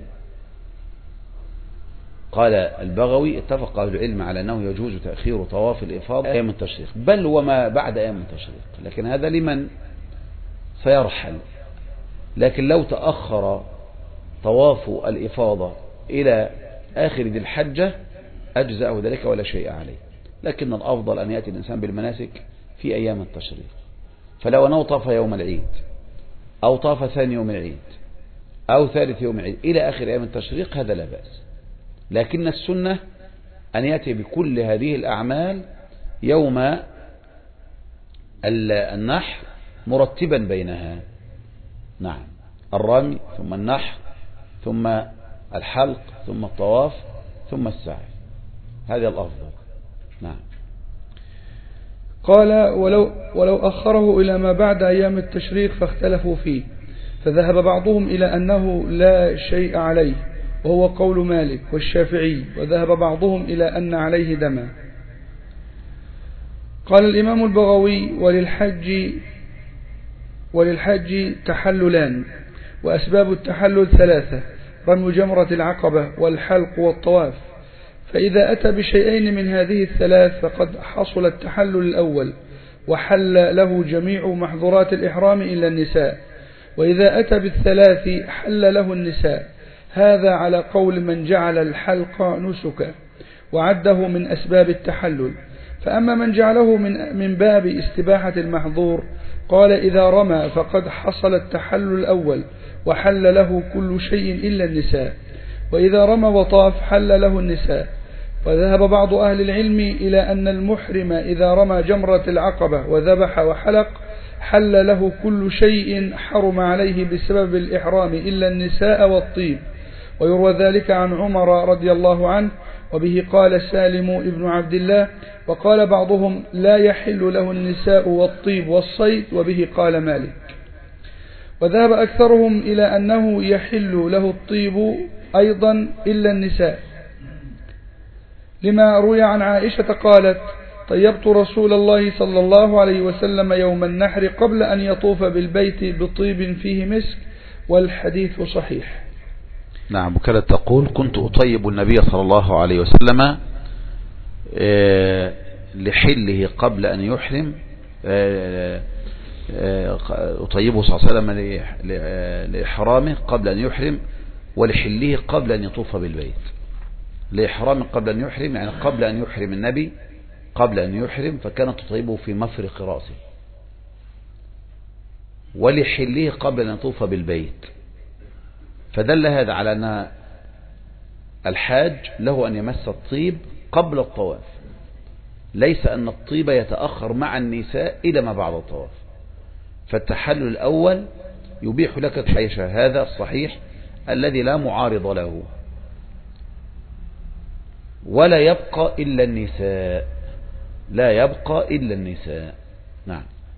قال البغوي اتفق أهل العلم على أنه يجوز تأخير طواف الإفاضة أيام التشريق بل وما بعد أيام التشريق، لكن هذا لمن سيرحل. لكن لو تأخر طواف الإفاضة إلى آخر ذي الحجة أجزأه ذلك ولا شيء عليه، لكن الأفضل أن يأتي الإنسان بالمناسك في أيام التشريق. فلو أنه طاف يوم العيد أو طاف ثاني يوم العيد أو ثالث يوم العيد إلى آخر أيام التشريق هذا لا بأس، لكن السنة أن يأتي بكل هذه الأعمال يوم النحر مرتبا بينها. نعم، الرمي ثم النحر ثم الحلق ثم الطواف ثم السعي، هذا الأفضل. نعم. قال ولو, ولو أخره إلى ما بعد أيام التشريق فاختلفوا فيه فذهب بعضهم إلى أنه لا شيء عليه وهو قول مالك والشافعي، وذهب بعضهم إلى أن عليه دما. قال الإمام البغوي وللحج وللحج تحللان، وأسباب التحلل ثلاثة: رمي جمرة العقبة والحلق والطواف، فإذا أتى بشيئين من هذه الثلاث فقد حصل التحلل الأول وحل له جميع محظورات الإحرام إلا النساء، وإذا أتى بالثلاث حل له النساء. هذا على قول من جعل الحلق نسكا وعده من أسباب التحلل. فأما من جعله من, من باب استباحة المحظور قال إذا رمى فقد حصل التحلل الأول وحل له كل شيء إلا النساء، وإذا رمى وطاف حل له النساء. وذهب بعض أهل العلم إلى أن المحرم إذا رمى جمرة العقبة وذبح وحلق حل له كل شيء حرم عليه بسبب الإحرام إلا النساء والطيب، ويروى ذلك عن عمر رضي الله عنه، وبه قال سالم ابن عبد الله، وقال بعضهم لا يحل له النساء والطيب والصيد، وبه قال مالك. وذهب أكثرهم إلى أنه يحل له الطيب أيضا إلا النساء، لما روي عن عائشة قالت طيبت رسول الله صلى الله عليه وسلم يوم النحر قبل أن يطوف بالبيت بطيب فيه مسك، والحديث صحيح. نعم. وكانت تقول كنت أطيب النبي صلى الله عليه وسلم لحله قبل أن يحرم، أطيبه صلى الله عليه وسلم لإحرامه قبل أن يحرم ولحله قبل أن يطوف بالبيت. لإحرامه قبل أن يحرم يعني قبل أن يحرم النبي، قبل أن يحرم فكانت تطيبه في مفرق رأسه، ولحله قبل أن يطوف بالبيت. فدل هذا على أن الحاج له أن يمس الطيب قبل الطواف، ليس أن الطيب يتأخر مع النساء إلى ما بعد الطواف. فالتحلل الأول يبيح لك تعيش، هذا الصحيح الذي لا معارض له. ولا يبقى إلا النساء، لا يبقى إلا النساء. نعم.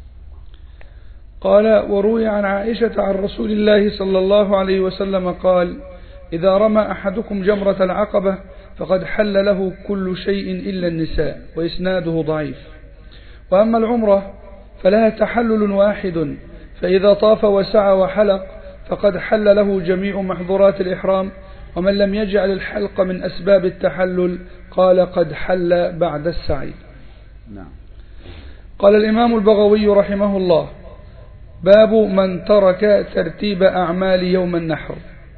قال: وروي عن عائشة عن رسول الله صلى الله عليه وسلم قال: إذا رمى أحدكم جمرة العقبة فقد حل له كل شيء إلا النساء. وإسناده ضعيف. وأما العمرة فلها تحلل واحد، فإذا طاف وسعى وحلق فقد حل له جميع محظورات الإحرام، ومن لم يجعل الحلق من أسباب التحلل قال قد حل بعد السعي. نعم. قال الإمام البغوي رحمه الله: باب من ترك ترتيب أعمال يوم النحر.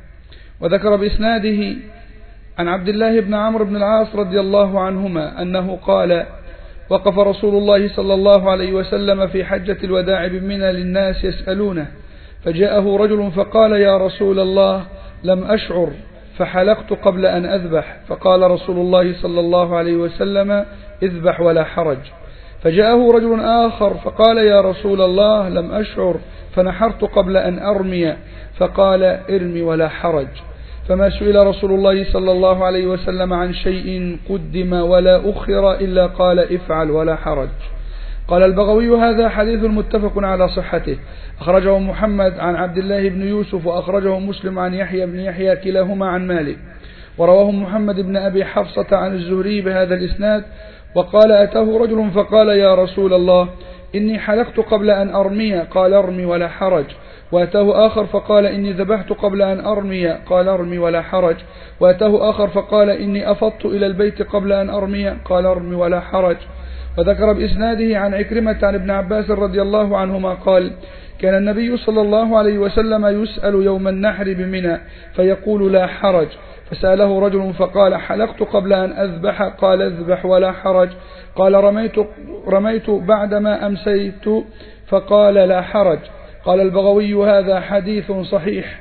وذكر بإسناده عن عبد الله بن عمرو بن العاص رضي الله عنهما أنه قال: وقف رسول الله صلى الله عليه وسلم في حجة الوداع بمنى للناس يسألونه، فجاءه رجل فقال: يا رسول الله، لم أشعر فحلقت قبل أن أذبح. فقال رسول الله صلى الله عليه وسلم: اذبح ولا حرج. فجاءه رجل آخر فقال: يا رسول الله، لم أشعر فنحرت قبل أن أرمي. فقال: ارمي ولا حرج. فما سئل رسول الله صلى الله عليه وسلم عن شيء قدم ولا أخر إلا قال: افعل ولا حرج. قال البغوي: هذا حديث متفق على صحته، أخرجه محمد عن عبد الله بن يوسف، وأخرجه مسلم عن يحيى بن يحيى كلاهما عن مالك، ورواه محمد بن أبي حفصة عن الزهري بهذا الإسناد. وقال: أتاه رجل فقال: يا رسول الله، إني حلقت قبل أن أرمي. قال: ارمي ولا حرج. وأتاه آخر فقال: إني ذبحت قبل أن أرمي. قال: ارمي ولا حرج. وأتاه آخر فقال: إني أفضت إلى البيت قبل أن أرمي. قال: ارمي ولا حرج. وذكر بإسناده عن عكرمة عن ابن عباس رضي الله عنهما قال: كان النبي صلى الله عليه وسلم يسأل يوم النحر بمنى فيقول: لا حرج. فسأله رجل فقال: حلقت قبل أن أذبح. قال: اذبح ولا حرج. قال: رميت, رميت بعدما أمسيت. فقال: لا حرج. قال البغوي: هذا حديث صحيح.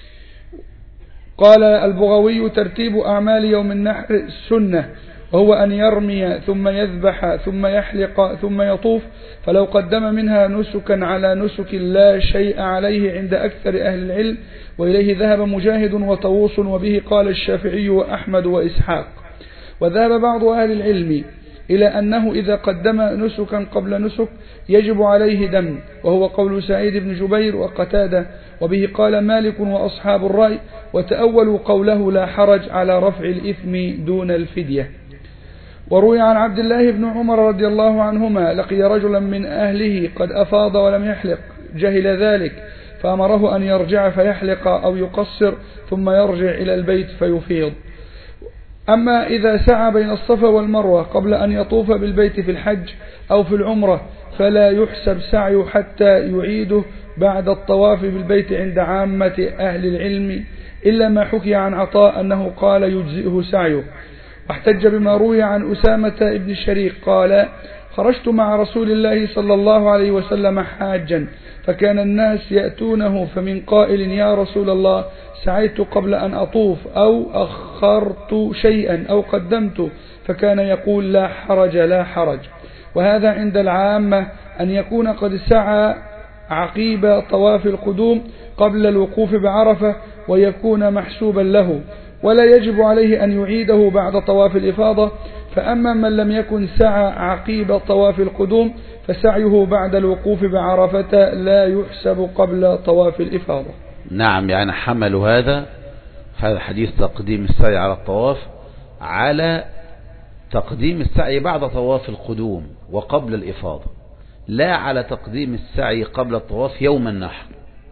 قال البغوي: ترتيب أعمال يوم النحر سنة، وهو أن يرمي ثم يذبح ثم يحلق ثم يطوف، فلو قدم منها نسكا على نسك لا شيء عليه عند أكثر أهل العلم، وإليه ذهب مجاهد وطووس، وبه قال الشافعي وأحمد وإسحاق. وذهب بعض أهل العلم إلى أنه إذا قدم نسكا قبل نسك يجب عليه دم، وهو قول سعيد بن جبير وقتادة، وبه قال مالك وأصحاب الرأي، وتأولوا قوله لا حرج على رفع الإثم دون الفدية. وروي عن عبد الله بن عمر رضي الله عنهما: لقي رجلا من أهله قد أفاض ولم يحلق، جهل ذلك فأمره أن يرجع فيحلق أو يقصر ثم يرجع إلى البيت فيفيض. أما إذا سعى بين الصفا والمروة قبل أن يطوف بالبيت في الحج أو في العمرة فلا يحسب سعيه حتى يعيده بعد الطواف بالبيت عند عامة أهل العلم، إلا ما حكي عن عطاء أنه قال يجزئه سعيه. واحتج بما روي عن أسامة بن الشريك قال: خرجت مع رسول الله صلى الله عليه وسلم حاجا، فكان الناس يأتونه فمن قائل: يا رسول الله، سعيت قبل أن أطوف أو أخرت شيئا أو قدمت، فكان يقول: لا حرج لا حرج. وهذا عند العامة أن يكون قد سعى عقيب طواف القدوم قبل الوقوف بعرفة ويكون محسوبا له، ولا يجب عليه أن يعيده بعد طواف الإفاضة. فأما من لم يكن سعى عقيب طواف القدوم فسعيه بعد الوقوف بعرفة لا يحسب قبل طواف الإفاضة. نعم، يعني حملوا هذا هذا حديث تقديم السعي على الطواف على تقديم السعي بعد طواف القدوم وقبل الإفاضة، لا على تقديم السعي قبل الطواف يوم النحر.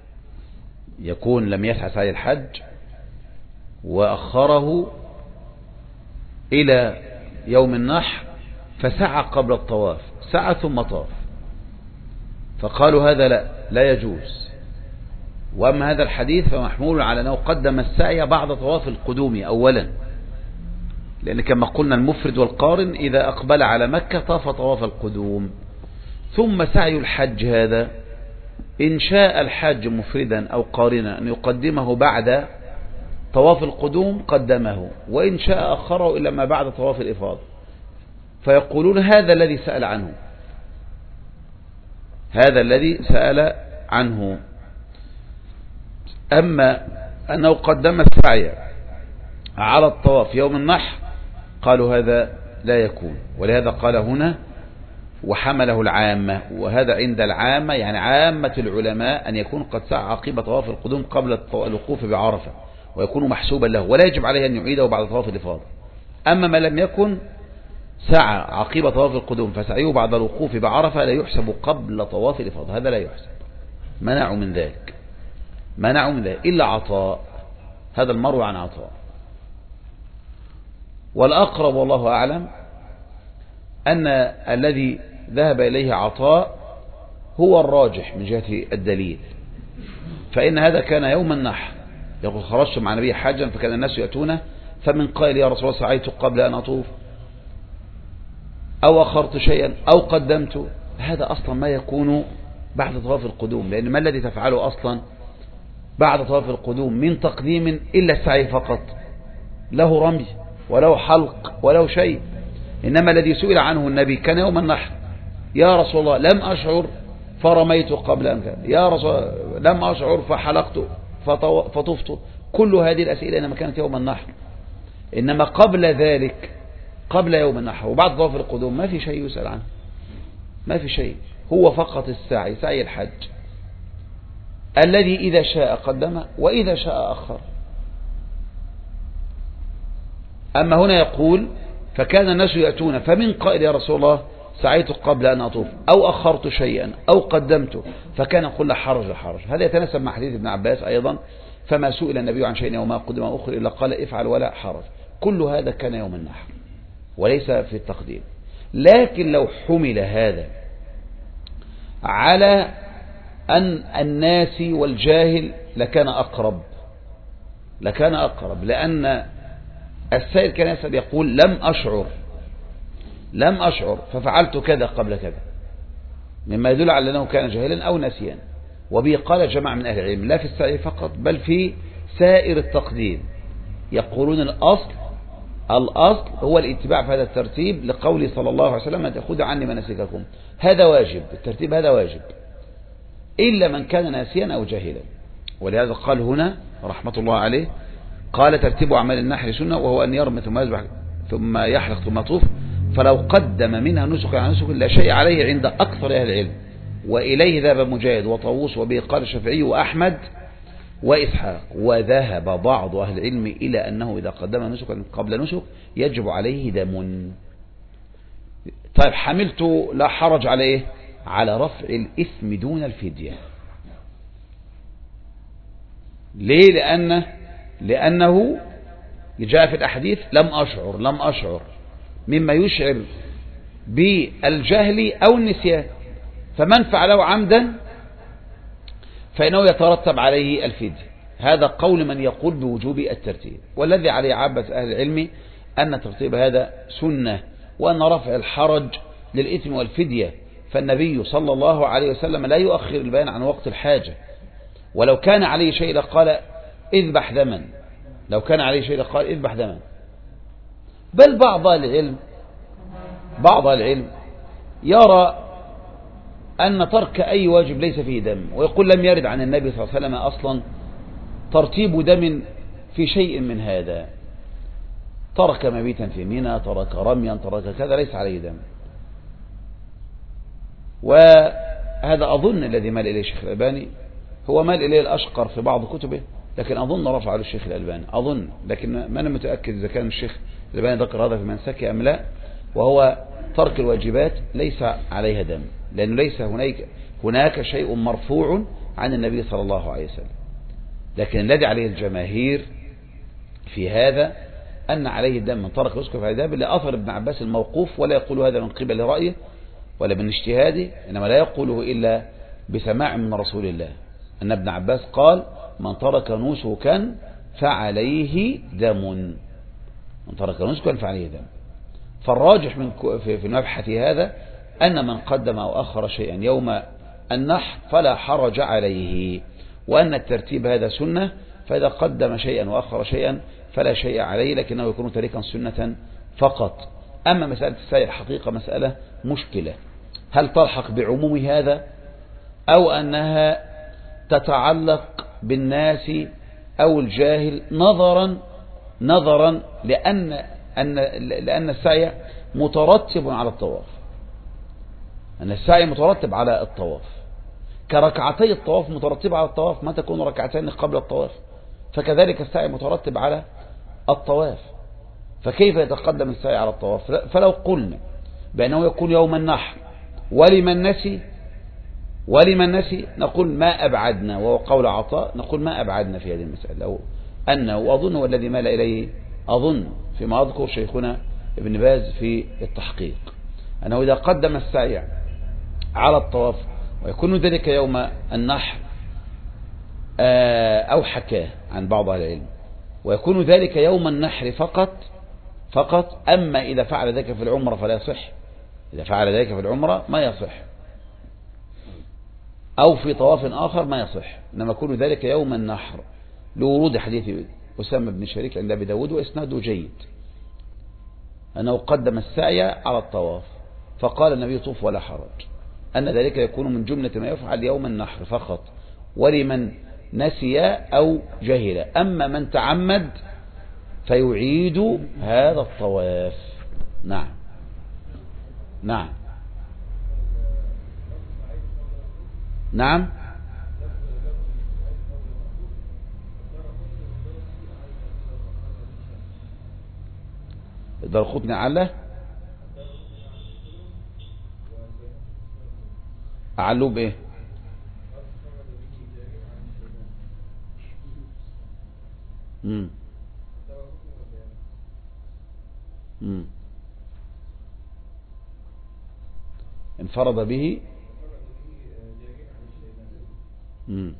يكون لم يسعى سعي الحج وأخره إلى يوم النحر فسعى قبل الطواف، سعى ثم طاف، فقالوا هذا لا لا يجوز. وأما هذا الحديث فمحمول على أنه قدم السعي بعد طواف القدوم أولا، لأن كما قلنا المفرد والقارن إذا أقبل على مكة طاف طواف القدوم، ثم سعي الحج هذا إن شاء الحاج مفردا أو قارنا أن يقدمه بعد طواف القدوم قدمه، وإن شاء أخره إلا ما بعد طواف الإفاضة. فيقولون هذا الذي سأل عنه هذا الذي سأل عنه أما أنه قدم السعي على الطواف يوم النحر قالوا هذا لا يكون، ولهذا قال هنا وحمله العامة، وهذا عند العامة يعني عامة العلماء أن يكون قد سعى عقيبة طواف القدوم قبل الوقوف بعرفة ويكون محسوبا له، ولا يجب عليه أن يعيده بعد طواف الإفاضة. أما ما لم يكن سعى عقيبة طواف القدوم فسعيه بعد الوقوف بعرفة لا يحسب قبل طواف الإفاضة، هذا لا يحسب، منعوا من ذلك، منعوا من ذلك إلا عطاء، هذا المروي عن عطاء. والأقرب والله أعلم أن الذي ذهب إليه عطاء هو الراجح من جهة الدليل، فإن هذا كان يوم النحر، يقول خرجت مع نبي حاجا فكان الناس يأتونه، فمن قال يا رسول الله سعيت قبل أن أطوف أو أخرت شيئا أو قدمت، هذا أصلا ما يكون بعد طواف القدوم، لأن ما الذي تفعله أصلا بعد طواف القدوم من تقديم إلا السعي فقط، له رمي وله حلق وله شيء. إنما الذي سئل عنه النبي كان يوم النحر، يا رسول الله لم أشعر فرميت قبل أن كان، يا رسول لم أشعر فحلقت فطفت، كل هذه الأسئلة إنما كانت يوم النحر. إنما قبل ذلك قبل يوم النحر وبعد طواف القدوم ما في شيء يسأل عنه، ما في شيء، هو فقط السعي، سعي الحج الذي إذا شاء قدم وإذا شاء أخر. أما هنا يقول فكان الناس يأتون فمن قائل يا رسول الله سعيت قبل أن أطوف أو أخرت شيئا أو قدمته، فكان يقول لا حرج لا حرج. هذا يتناسب مع حديث ابن عباس أيضا، فما سئل النبي عن شيء وما قدم أخر إلا قال افعل ولا حرج. كل هذا كان يوم النحر وليس في التقديم. لكن لو حمل هذا على أن الناس والجاهل لكان أقرب، لكان أقرب، لأن السائل كان يسأل يقول لم أشعر لم أشعر ففعلت كذا قبل كذا، مما يدل على أنه كان جاهلا أو نسيا. وبه قال جماعة من أهل العلم لا في السعي فقط بل في سائر التقديم، يقولون الأصل الأصل هو الاتباع في هذا الترتيب لقوله صلى الله عليه وسلم تأخذ عني مناسككم، هذا واجب، الترتيب هذا واجب إلا من كان ناسيا أو جاهلا. ولهذا قال هنا رحمة الله عليه قال ترتيب أعمال النحر سنة، وهو أن يرمي ثم يذبح ثم يحلق ثم يطوف، فلو قدم منها نسك عن نسك لا شيء عليه عند أكثر أهل العلم، وإليه ذهب مجاهد وطاووس وبه قال الشافعي وأحمد وإسحاق. وذهب بعض أهل العلم إلى أنه إذا قدم نسكا قبل نسك يجب عليه دم. طيب حملت لا حرج عليه على رفع الإثم دون الفدية. ليه؟ لأنه لأنه جاء في الأحاديث لم أشعر لم أشعر مما يشعر بالجهل أو النسيان، فمن فعله عمدا فإنه يترتب عليه الفدية. هذا قول من يقول بوجوب الترتيب، والذي عليه عامة أهل العلم أن ترتيب هذا سنة، وأن رفع الحرج للإثم والفدية، فالنبي صلى الله عليه وسلم لا يؤخر البيان عن وقت الحاجة، ولو كان عليه شيء لقال اذبح دما، لو كان عليه شيء لقال اذبح دما. بل بعض العلم بعض العلم يرى أن ترك أي واجب ليس فيه دم، ويقول لم يرد عن النبي صلى الله عليه وسلم أصلا ترتيب دم في شيء من هذا، ترك مبيتا في منى، ترك رميا، ترك كذا، ليس عليه دم. وهذا أظن الذي مال إليه الشيخ الألباني، هو مال إليه الأشقر في بعض كتبه، لكن أظن رفع له الشيخ الألباني، أظن، لكن ما أنا متأكد إذا كان الشيخ الألباني ذكر هذا في منسكه أم لا. وهو ترك الواجبات ليس عليها دم، لأنه ليس هناك هناك شيء مرفوع عن النبي صلى الله عليه وسلم. لكن الذي عليه الجماهير في هذا أن عليه الدم من ترك رزقه في عذاب، لأثر ابن عباس الموقوف، ولا يقول هذا من قبل رأيه ولا من اجتهاده، إنما لا يقوله إلا بسماع من رسول الله، أن ابن عباس قال من ترك نسكا فعليه دم، من ترك نسكا فعليه دم. فالراجح من في المبحث هذا أن من قدم أو أخر شيئا يوم النحر فلا حرج عليه، وأن الترتيب هذا سنة، فإذا قدم شيئا وأخر شيئا فلا شيء عليه، لكنه يكون تاركا سنة فقط. أما مسألة السعي الحقيقة مسألة مشكلة، هل تلحق بعموم هذا أو أنها تتعلق بالناس أو الجاهل، نظرا نظرا لأن أن لأن السعي مترتب على الطواف، أن السعي مترتب على الطواف كركعتي الطواف مترتبة على الطواف، ما تكون ركعتين قبل الطواف، فكذلك السعي مترتب على الطواف. فكيف يتقدم السعي على الطواف؟ فلو قلنا بأنه يكون يوم النحر ولمن نسي ولمن نسي نقول ما أبعدنا، وهو قول عطاء، نقول ما أبعدنا في هذه المسألة، أو أنه وأظن والذي مال إليه أظن فيما أذكر شيخنا ابن باز في التحقيق أنه إذا قدم السعي على الطواف ويكون ذلك يوم النحر أو حكاه عن بعض أهل العلم، ويكون ذلك يوم النحر فقط فقط أما إذا فعل ذلك في العمرة فلا يصح، إذا فعل ذلك في العمرة ما يصح، أو في طواف آخر ما يصح، إنما يكون ذلك يوم النحر لورود حديث أسامة بن شريك عند أبي داود وإسناده جيد أنه قدم السعي على الطواف فقال النبي طوف ولا حرج، أن ذلك يكون من جملة ما يفعل يوم النحر فقط ولمن نسي أو جهل، أما من تعمد فيعيد هذا الطواف. نعم نعم نعم الدرقطني علّه أعلوه بإيه؟ مم. مم. انفرد به. مم.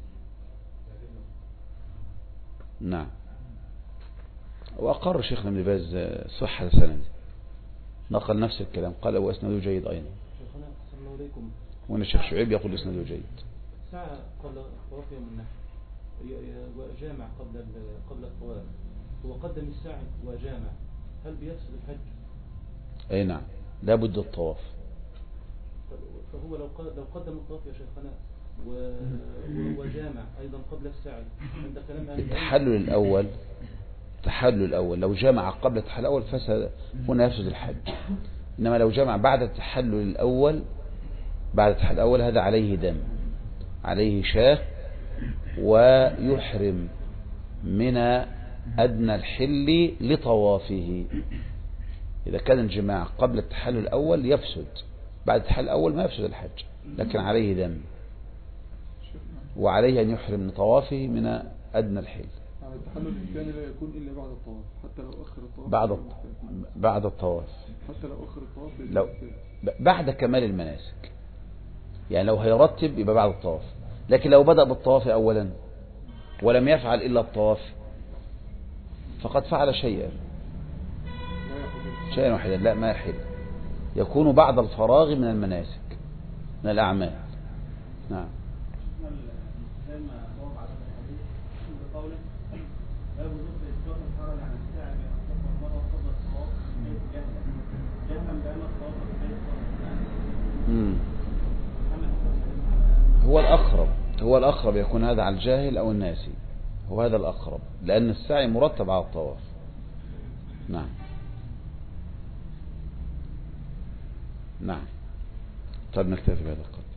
نعم. وأقر شيخنا ابن باز صحة سند، نقل نفس الكلام قال واسناده جيد أيضا. شيخنا صلى الله عليكم. وأن الشيخ شعيب يقول اسناده جيد. ساعة قبل طواف يوم النحر وجامع قبل قبل الطواف، هو قدم السعي وجامع، هل بيفسد الحج؟ أي نعم، لا بد الطواف. فهو لو لو قدم الطواف يا شيخنا وجامع أيضا قبل السعي عند كلام أهل التحلل الأول التحلل الأول لو جمع قبل التحلل الأول فسد، هنا يفسد الحج. إنما لو جمع بعد التحلل الأول بعد التحلل الأول هذا عليه دم، عليه شاه، ويحرم من أدنى الحل لطوافه. إذا كان الجماع قبل التحلل الأول يفسد، بعد التحلل الأول ما يفسد الحج، لكن عليه دم، وعليه أن يحرم من طوافه من أدنى الحل. يعني التحلل الثاني لا يكون إلا بعد الطواف، حتى لو أخر الطواف بعد بعد الطواف حتى لو أخر الطواف لو بعد كمال المناسك، يعني لو هيرتب يبقى بعد الطواف، لكن لو بدأ بالطواف أولا ولم يفعل إلا الطواف فقد فعل شيئا شيئا واحدا، لا ما يحل، يكون بعد الفراغ من المناسك من الأعمال. نعم. مم. هو الأقرب هو الأقرب يكون هذا على الجاهل أو الناسي، هو هذا الأقرب، لأن السعي مرتب على الطواف. نعم نعم. طيب نكتفي بهذا القدر.